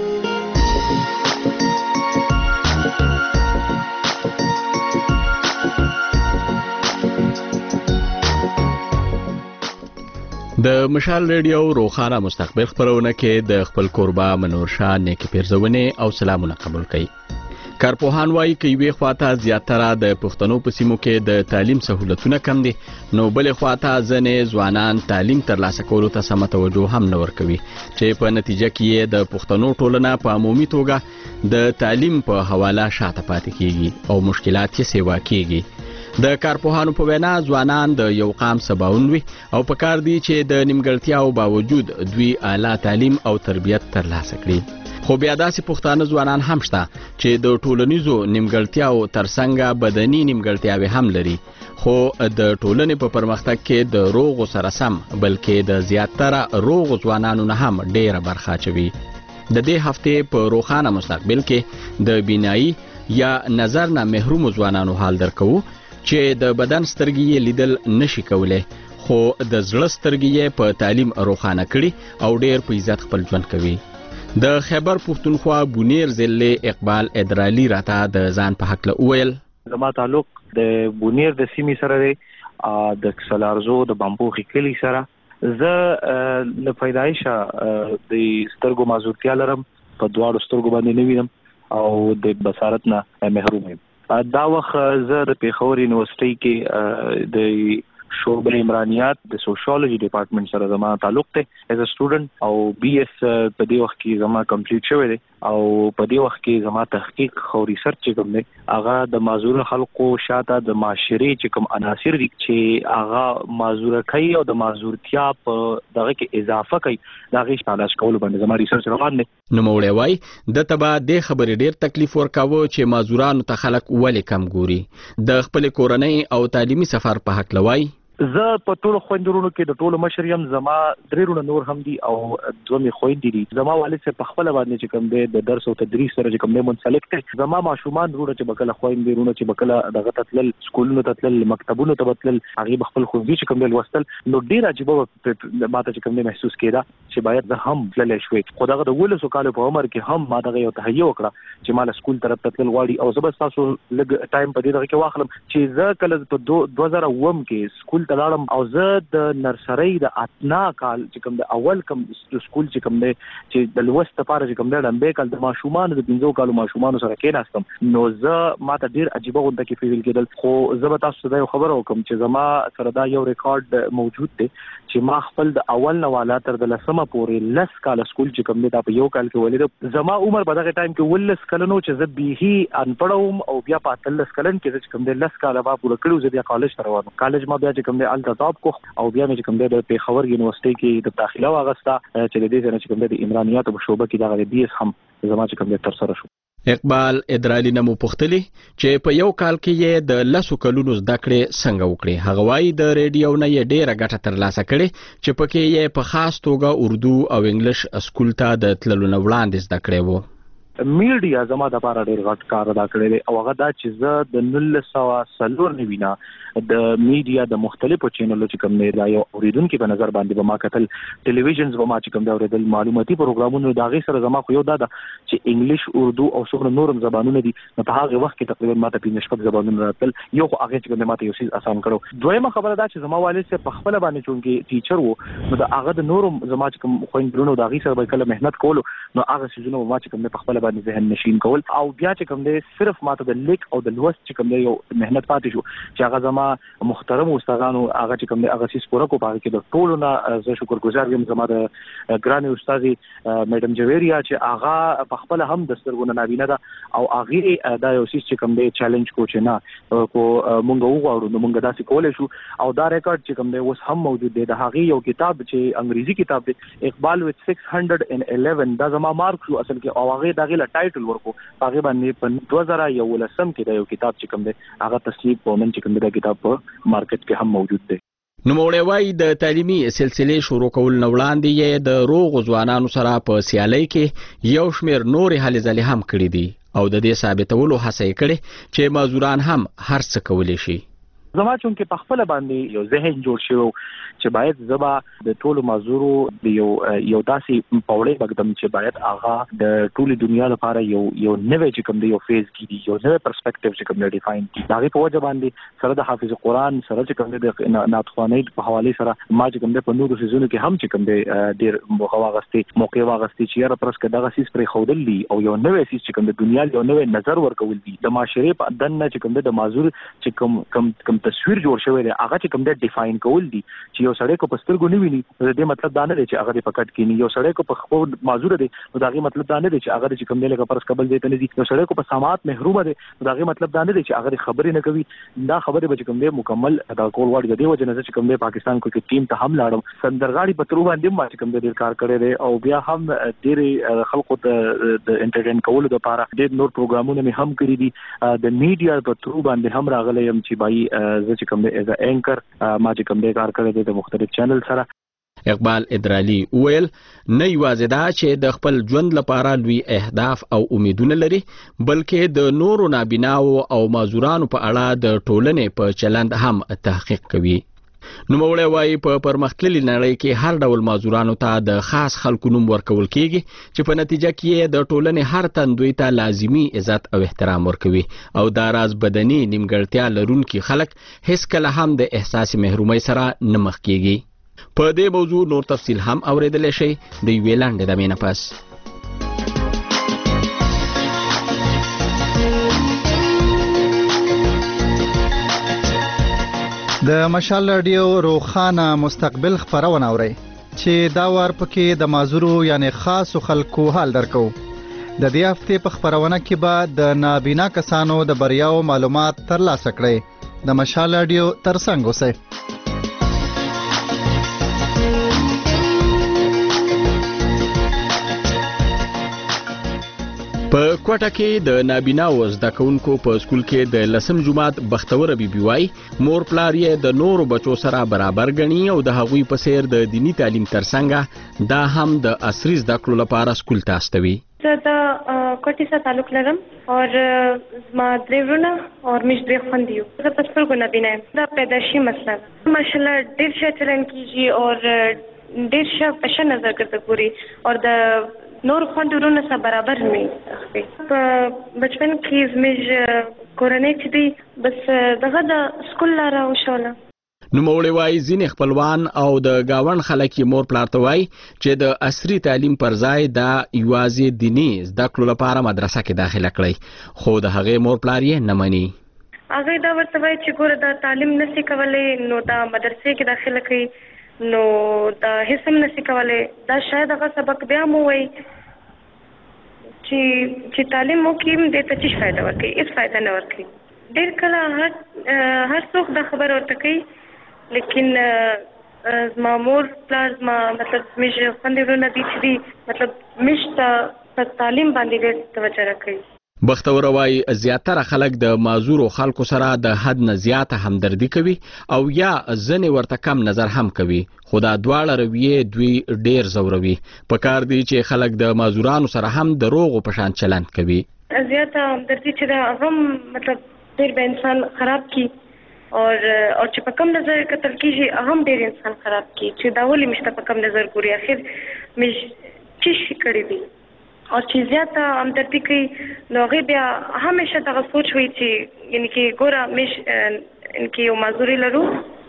د مشال ریډیو روښانه مستقبل خپرونه کې د خپل کوربه منور شاه نیکې پیرزونې او سلامونه قبول کړئ. کارپوهان وایي که یوې خواته زیاتره د پښتنو په سیمو کې د تعلیم سهولتونه کم دي، نو بلې خواته ځینې ځوانان تعلیم ترلاسه کولو ته سمه توجه هم نه ورکوي چې په نتیجه کې د پښتنو ټولنه په عمومي توګه د تعلیم په حواله شاته پاتې کیږي او مشکلات یې سیوا کیږي. د کارپوهانو په وینا ځوانان د یو قام سباون وي او پکار دي چې د نیمګړتیاو باوجود دوی اعلی تعلیم او تربیت ترلاسه کړي. خو بیا داسې پښتانه ځوانان هم شته چې د ټولنیزو نیمګړتیاو ترڅنګ بدني نیمګړتیاوې هم لري، خو د ټولنې په پرمختګ کې د روغو سره سم بلکې د زیاتره روغو ځوانانو نه هم ډیره برخه اچوي. د دې هفتې په روښانه مستقبل کې د بینایی یا نظر نه محرومو ځوانانو حال درکو چې د بدن سترګې یې لیدل نشي کولی خو د زړه سترګې یې په تعلیم روښانه کړي او ډیر په عزت خپل ژوند کوي. د خیبر پښتونخوا بونیر ضلع اقبال ادرالي راته د ځان په هکله وویل. زما تعلق د بونیر د سیمې سره دی، د سلارزو د بامبوخي کلي سره. زه له پیدایشه د سترګو معذورتیا لرم، په دواړو سترګو باندې نه وینم او د بصارت نه محروم یم. دا وخت زه د پېښور یونیورسيټي کې د شعبه عمرانیات د سوشیولوژي ډپارټمنټ سره زما تعلق دی ایز ا سټوډنټ او بي اس په دې وخت کې زما کمپلیټ شوی دی او په دې وخت کې زما تحقیق او ریسرچ چې کوم دی هغه د معذور خلکو شاته د معاشري چې کوم عناصر دي چې هغه معذور کوي او د معذورتیا په دغه کې اضافه کوي دا غي تلاش کول باندې زما ریسرچ روان دی. نو موړی وای د تبا د خبرې ډیر تکلیف ورکاوه چې معذورانو ته خلک ولې کم ګوري. د خپل کورنۍ او تعلیمي سفر په حق لوي. زه په ټولو خويندرونو کې د ټولو مشریم زما درېرونه نور هم دي او دوه می خويندې دي. زما والد سره په خپل باندې چې کوم دی د درس او تدریس سره چې کوم دی منسلک دي. زما ماشومان ورونه چې بکله خويندرونه چې بکله دغه تتل سکولونو تتل مکتبونو ته تتل هغه خپل خوځي چې کوم دی لوستل نو ډیر عجیب ماته چې کوم دی محسوس کېده چې باید زه هم تللی شوې. خو دغه د 12 کال په عمر کې هم ما دغه یو تهیه وکړه چې مال سکول طرف ته تل غواړي او زه به تاسو لږ ټایم په دې دغه کې واخلم چې زه کله په 2009 کې سکول ته لاړم او زه د نرسري د اتنا کال چې کوم د اول کوم سکول چې کوم دی چې د لوست لپاره چې کوم دی لمبه کال د ماشومان د 15 کالو ماشومان سره کېناستم نو زه ماته ډیر عجیب غونډه کې فیل کېدل. خو زه به تاسو ته یو خبر وکم چې زما سره دا یو ریکارډ موجود دی چې ما خپل د اول نه والا تر د لسمه پورې 10 کال سکول چې کوم دی دا په یو کال کې ولید. زما عمر په دغه ټایم کې 10 کلنو چې زه بیهي انپړوم او بیا په 13 کلن کې چې کوم دی 10 کال با پوره کړو زه بیا کالج ته روانم. کالج ما بیا چې کوم دی التطاب کو او بیا مې چې کوم دی د پیښور یونیورسيټي کې د داخله واغستا چې د دې څخه چې کوم دی د عمرانیات په شعبه کې دا بي اس هم زما چې کوم دی تر سره شو. اقبال ادرالی نمو پختلی چې په یو کال کې یې د 10 کلونو زده کړې څنګه وکړي. هغه وايي د ریډیو نه یې ډېره ګټه ترلاسه کړې چې پکې یې په خاص توګه اردو او انګلیش سکول ته د تللو نه وړاندې زده کړې وو. میډیا زما د لپاره ډېر غټ کار ادا کړی دی او هغه دا چې زه د 1994 د میډیا د مختلفو چینلونو چې کوم نه یو اوریدونکو په نظر باندې به ما کتل ټلویزیونز به ما چې کوم دا اوریدل معلوماتي پروګرامونو دا غي سره زما خو یو دا چې انګلیش اردو او څومره نورم زبانونه دي نو په هغه وخت کې تقریبا ماته 15 زبانونه راتل یو خو هغه چې کوم ماته یو څه آسان کړو. دویمه خبره دا چې زما والد سره په خپل باندې چونګي ټیچر وو نو دا هغه د نورم زما چې کوم خويندرونو دا غي سره به کله مهنت کولو نو هغه سيزونه ما چې کوم په خپل باندې ذهن نشین کول او بیا چې کوم دی صرف ماته د لیک او د لوست چې کوم دی یو مهنت پاتې شو چې هغه زما محترم استادانو هغه چې کوم دی هغه سیس پوره کو پاره کې د ټولو نه زه شکرګزار یم زما د ګران استادي میډم جویریا چې هغه په خپل هم د سترګو نابینا ده او هغه دا یو سیس چې کوم دی چیلنج کو چې نه کو مونږ وغواړو نو مونږ داسې کولای شو او دا ریکارډ چې کوم دی اوس هم موجود دی د هغه یو کتاب چې انګریزي کتاب دی اقبال with 611 دا زما مارک شو اصل کې او هغه دغه لا ټایټل ورکو هغه باندې په 2011 کې دا یو کتاب چې کوم دی هغه تصنیف په نن چې کوم دی کتاب په مارکیټ کې هم موجود دی. نو موړی وای د تعلیمي سلسله شروع کول نو وړاندې یې د روغ ځوانانو سره په سیالي کې یو شمیر نور هلې ځلې هم کړې دي او د دې ثابتولو هڅه یې کړې چې مازوران هم هر څه کولی شي. زما چون کې په خپل باندې یو ذهن جوړ شو چې باید زبا د ټولو مازورو د یو داسې پوړې بغدم چې باید هغه د ټولي دنیا لپاره یو نوې چې کوم دی یو فیز کې یو نوې پرسپیکټیو چې کوم دی ډیفاین کی دا په وجه باندې سره د حافظ قرآن سره چې کوم دی د ناتخوانی په حواله سره ما چې کوم دی په نورو سيزونو کې هم چې کوم دی ډیر مخواغستي موقع واغستي چې را پرس کې دغه سیس پر خودل دي او یو نوې سیس چې کوم دی دنیا یو نوې نظر ورکول دي د معاشره په دنه چې کوم دی د مازور چې کوم تصویر جوړ شوی دی هغه چې کوم دی ډیفاین کول دي چې یو سړی کو پسترګو نه ویني د دې مطلب دا نه دی چې هغه په کټ کې نه یو سړی کو په خپل معذور دی نو دا غي مطلب دا نه دی چې هغه چې کوم دی لکه پرس قبل دی ته نه دی یو سړی کو په سماعت محروم دی نو دا غي مطلب دا نه دی چې هغه خبرې نه کوي دا خبرې به کوم دی مکمل دا کول وړي دی وجه نه چې کوم دی پاکستان کو کې ټیم ته هم لاړم سندرغاړي په ترو باندې ما چې کوم دی ډیر کار کړی دی او بیا هم ډیر خلکو ته د انټرټین کولو لپاره ډیر نور پروګرامونه مې هم کړی دي د میډیا په ترو باندې هم راغلی يم چې بای زه چې کوم دی ایز ا اینکر ما چې کوم دی کار کړی دی د مختلف چینل سره. اقبال ادرالی ویل نه یوازې دا چې د خپل ژوند لپاره لوی اهداف او امیدونه لري بلکې د نورو نابیناو او مازورانو په اړه د ټولنې په چلند هم تحقیق کوي. نو موړی وایي په پرمختللي نړۍ کې هر ډول مازورانو ته د خاص خلکو نوم ورکول کیږي چې په نتیجه کې د ټولنې هر تن دوی ته لازمي عزت او احترام ورکوي او دا راز بدني نیمګړتیا لرونکي خلک هیڅ کله هم د احساس محرومۍ سره نه مخ کیږي. په دې موضوع نور تفصیل هم اوریدلی شئ د یوې لنډې دمې نه پس. د مشال رادیو روخانه مستقبل خبرونه اوري چې دا وار پکې د مازورو یعنی خاص خلکو حال درکو. د دې هفته په خبرونه کې به د نابینا کسانو د بریاو معلومات ترلاسه کړئ. د مشال رادیو ترڅنګ اوسئ. په کوټه کې د نابینا زده کوونکو په سکول کې د لسم جماعت بختور بیبي وای مور پلار یې د نورو بچو سره برابر غني او د هغوی په څیر د دینی تعلیم ترڅنګ دا هم د عصري زده کړو لپاره سکول ته استوي. زه د کوټې سره تعلق لرم او ما درې ورونه او مش درې خوندې یو. زه په سترګو نابینا یم. دا پیدایشي مسله ده. ماشاءالله ډېر ښه چلند کیږي او ډېر ښه په ښه نظر ګرځي پوری او د نور خوندورونه سره برابر نه په بچپن کې زموږ کورنۍ چې دی بس دغه د سکول لاره وشوله. نوموړی وایي ځینې خپلوان او د ګاونډ خلک یې مور پلار ته وایي چې د عصري تعلیم پر ځای دا یوازې دیني زده کړو لپاره مدرسه کې داخله کړئ خو د هغې مور پلار یې نه مني. هغې دا ورته وایي چې ګوره دا تعلیم نشي کولی نو دا مدرسې کې داخله کړئ نو دا هیڅ هم نشي کولی. دا شاید هغه سبق بیا مو وایي چې تعلیم وکړي دې ته څه فایده ورکوي. هیڅ فایده نه ورکوي. ډېر کله هر څوک دا خبره ورته کوي لیکن زما مور پلار زما مطلب زموږ خویندې ورونه دي چې دي مطلب موږ ته په تعلیم باندې ډېر توجه راکوي. بختور وایي زیاتره خلک د معذورو خلکو سره د حد نه زیاته همدردي کوي او یا ځنې ورته کم نظر هم کوي خو دا دواړه رویې دوی ډېر ځوروي. پکار دی چې خلک د معذورانو سره هم د روغو په شان چلند کوي. زیاته همدردي چې دا هم مطلب ډېر به انسان خراب کی او چې په کم نظر کتل کیږي هم ډېر انسان خراب کی چې دا ولې مشته په کم نظر ګوري اخر مش چی کړی دی او چې زیاته همدردي کوي نو هغې بیا همیشه دغه سوچ وي چې یعنې کې ګوره موږ کې یو معذوري لرو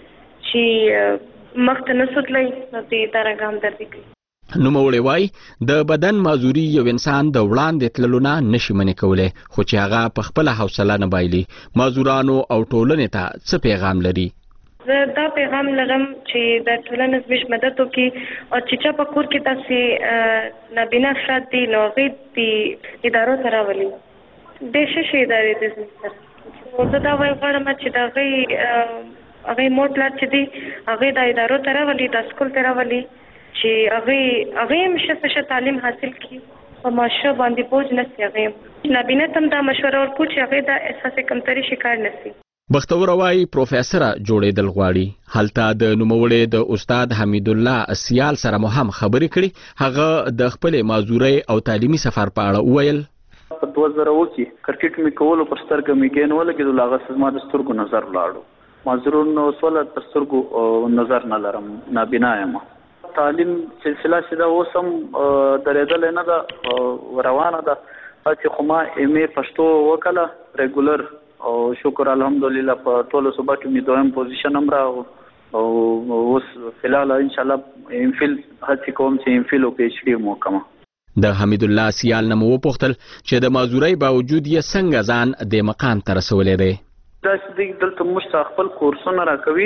چې مخ ته نه سوتلی نو دې دارنګه همدردي کوي. نوموړی وایي د بدن معذوري یو انسان د وړاندې تللو نه نشي منې کولی خو چې هغه په خپله حوصله نه بایلي. معذورانو او ټولنې ته څه پیغام لري؟ زه دا پیغام لرم چې د ټولنې زموږ مدد وکړي او چې چا په کور کې داسې نابینا افراد دي نو هغوی دې ادارو ته راولي. ډېر ښه ادارې دي زموږ سره. زه دا غواړم چې د هغوی مور پلار چې دي هغوی دا ادارو ته راولي دا سکول ته راولي چې هغوی هم ښه تعلیم حاصل کړي په معاشره باندې بوج نه سي. هغوی نابینا ته هم دا مشوره ورکړو چې هغوی د احساس کمتري شکار نه سي. بختور وایي پروفیسره جوړېدل غواړي. هلته د نوموړي د استاد حمید الله سیال سره مو هم خبرې کړي. هغه د خپلې معذورۍ او تعلیمي سفر په اړه وویل. په 2000 کې کرکټ مې کولو پر سترګه مې ګین ولګېدل هغه زما د سترګو نظر لاړو. معذورونو سوله پر سترګو نظر نه لرم نابینا یم. تعلیم سلسله چې دا اوس هم درېدلې نه ده روانه ده چې خو ما MA پښتو وکړه ریګولر او شکر الحمدلله په ټولو صوبه کې مې دویم پوزیشن هم راغو او اوس فلحال ان شاء الله امفیل هڅه کوم چې امفیل او PhD مو کوم. د حمید الله سیال نه مو وپوښتل چې د معذورۍ باوجود یې څنګه ځان د مقام ته رسولی دی. دا چې دلته موږ خپل کورسونه راکوي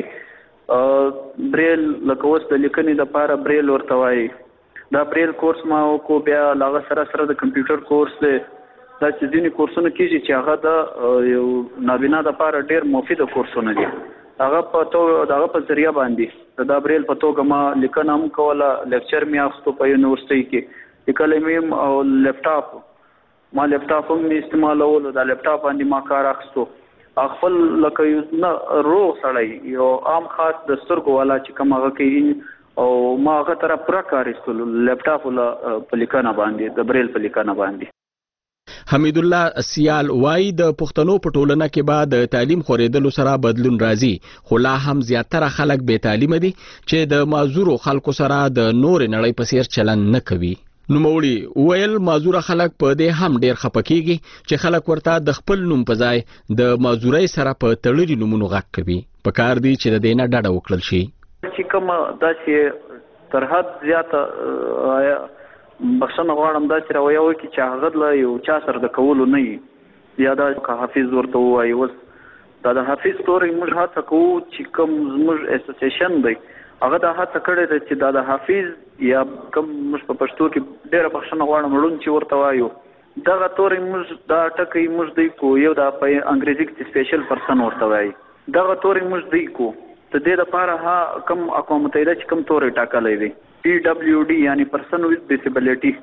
بریل لکه اوس د لیکنې دپاره بریل ورته وایي. دا بریل کورس ما وکړو بیا له هغه سره د کمپیوټر کورس دی. دا چې ځینې کورسونه کېږي چې هغه د یو نابینا دپاره ډېر مفیده کورسونه دي. هغه په ذریعه باندې د بریل په توګه ما لیکنه هم کوله لیکچر مې اخیستو په یونیورسټۍ کې لیکلی مې او لیپټاپ ما لیپټاپ هم مې استعمالولو. دا لیپټاپ باندې ما کار اخیستو. خپل لکه نه روغ سړی یو عام خاص د سترګو والا چې کوم هغه کوي او ما هغه طرف پوره کار ایستلو لیپټاپ په لیکنه باندې د بریل په لیکنه باندې. حمید الله سیال وایي د پښتنو په ټولنه کې به د تعلیم خورېدلو سره بدلون راځي خو لا هم زیاتره خلک بې تعلیمه دي چې د معذورو خلکو سره د نورې نړۍ په څیر چلند نه کوي. نوموړي وویل معذوره خلک په دې هم ډېر خفه کېږي چې خلک ورته د خپل نوم په ځای د معذورۍ سره په تړلي نومونو غږ کوي. پکار دی چې د دې نه ډډه وکړل شي. چې کومه داسې تر حد زیاته بخښنه غواړم داسې رویه وکړي چې هغه له یو چا سره د کولو نه وي یا دا که حافظ ورته ووایي. اوس دا د حافظ توری موږ هڅه کوو چې کوم زموږ اسوسییشن دی هغه دا هڅه کړې ده چې دا د حافظ یا کوم موږ په پښتو کې ډېره بخښنه غواړم ړوند چې ورته وایو دغه توری موږ دا ټکی موږ دی کو یو دا په انګریزي کې سپیشل پرسن ورته وایي. دغه توری موږ دی کو ته دې لپاره کوم اقوام متحده چې کوم توری ټاکلی دی PWD یعنی پرسن ویز ډیسیبلیټي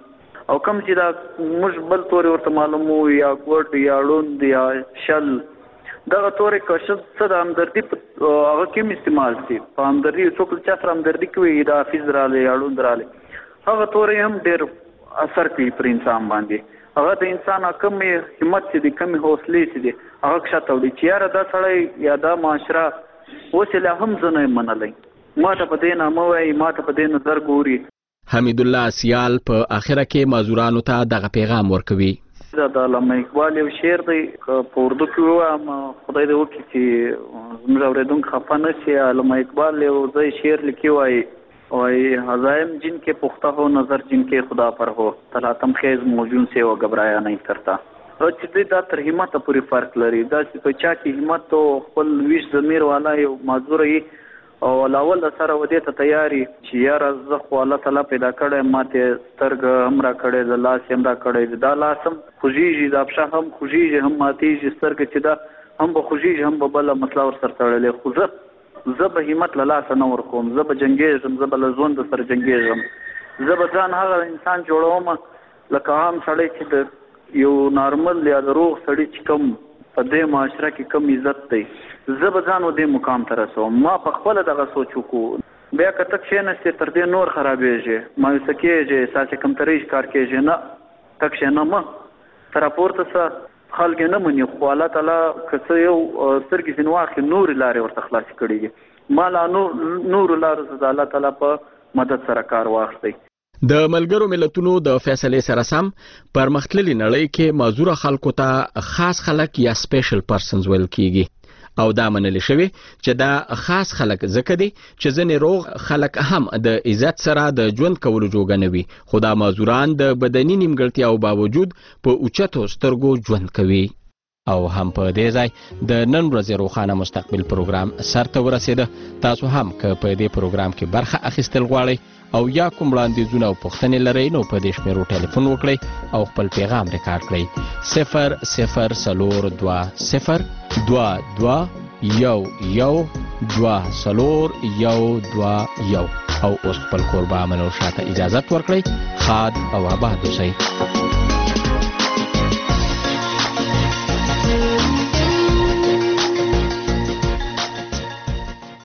او کم چې دا موږ بل تورې ورته معلومو یا ګوډ یا ړوند یا شل دغه تورې که څه د همدردي هغه کې هم استعمال شي په همدردي څوک چا سره همدردي کوي دا حافظ رالی یا ړوند رالی هغه تورې هم ډېر اثر کوي پر انسان باندې هغه د انسان کمې همت چې دي کمې حوصلې چې دي هغه کښته وړي چې یاره دا سړی یا دا معاشره اوس یې لا هم زه نه یم منلی ما ته په دې نه مه وایي ما ته په دې نظر ګوري. حمید الله سیال په اخره کې معذورانو ته دغه پیغام ورکوي. دا د علامه اقبال یو شعر دی په اردو کې ووایم خدای دې وکړي چې زموږ اورېدونکي خفه نه شي. علامه اقبال یو ځای شعر لیکي وایي هزایم جن کے پختہ ہو نظر جن کے خدا پر ہو تلاتم خیز موجون سے وہ گھبرایا نہیں کرتا. چې دا تر همت پورې فرق لري دا چې په چا کې همت او خپل ویش ضمیر والا یو معذور وي او لاول سره ودې ته تیاری چې یاره زه خو الله تعالی پیدا کړی ماته سترګه هم را کړی د لاس هم را کړی دا لاس هم خوږیږي دا پښه هم خوږیږي هم ماتېږي سترګه چې دا هم به خوږیږي هم به بله مسله ورسره تړلې خو زه به همت له لاسه نه ورکوم زه به جنګېږم زه به له ژوند سره جنګېږم زه به ځان هغه انسان جوړوم لکه عام سړی چې د یو نارمل یا د روغ سړي چې کوم په دې معاشره کې کم عزت دی زه به ځان دې مقام ته رسوم. ما په خپله دغه سوچ وکړو بیا که ته کښېنستې تر دې نور خرابېږي مایوسه کېږي ساسې کمترۍ ښکار کېږي نه ته کښېنه مه ته راپورته څه خلک یې نه مني خو الله تعالی که څه یو سترګې ځینې واخلي نورې لارې ورته خلاصې کړي دي ما لا نورو لارو څه د الله تعالی په مدد سره کار واخلئ. د ملګرو ملتونو د فیصلې سره سم پرمختللي نړۍ کې معذور خلکو ته خاص خلک یا سپیشل پرسنز ویل کیږي او دا منل شوی چې دا خاص خلک ځکه دي چې ځنې روغ خلک هم د عزت سره د ژوند کولو جوګه نه وي خو دا معذوران د بدني نیمګړتیاو باوجود په اوچتو سترګو ژوند کوي. او هم په دې ځای د نن ورځې روښانه مستقبل پروګرام سرته ورسېده. تاسو هم که په دې پروګرام کې برخه اخیستل غواړئ او یا کوم وړاندیزونه او پوښتنې لرئ نو په دې شمیرو ټلیفون وکړئ او خپل پیغام ریکارډ کړئ 0042 او اوس خپل کوربه منور شاته اجازه ورکړئ. خاد او آباد اوسئ.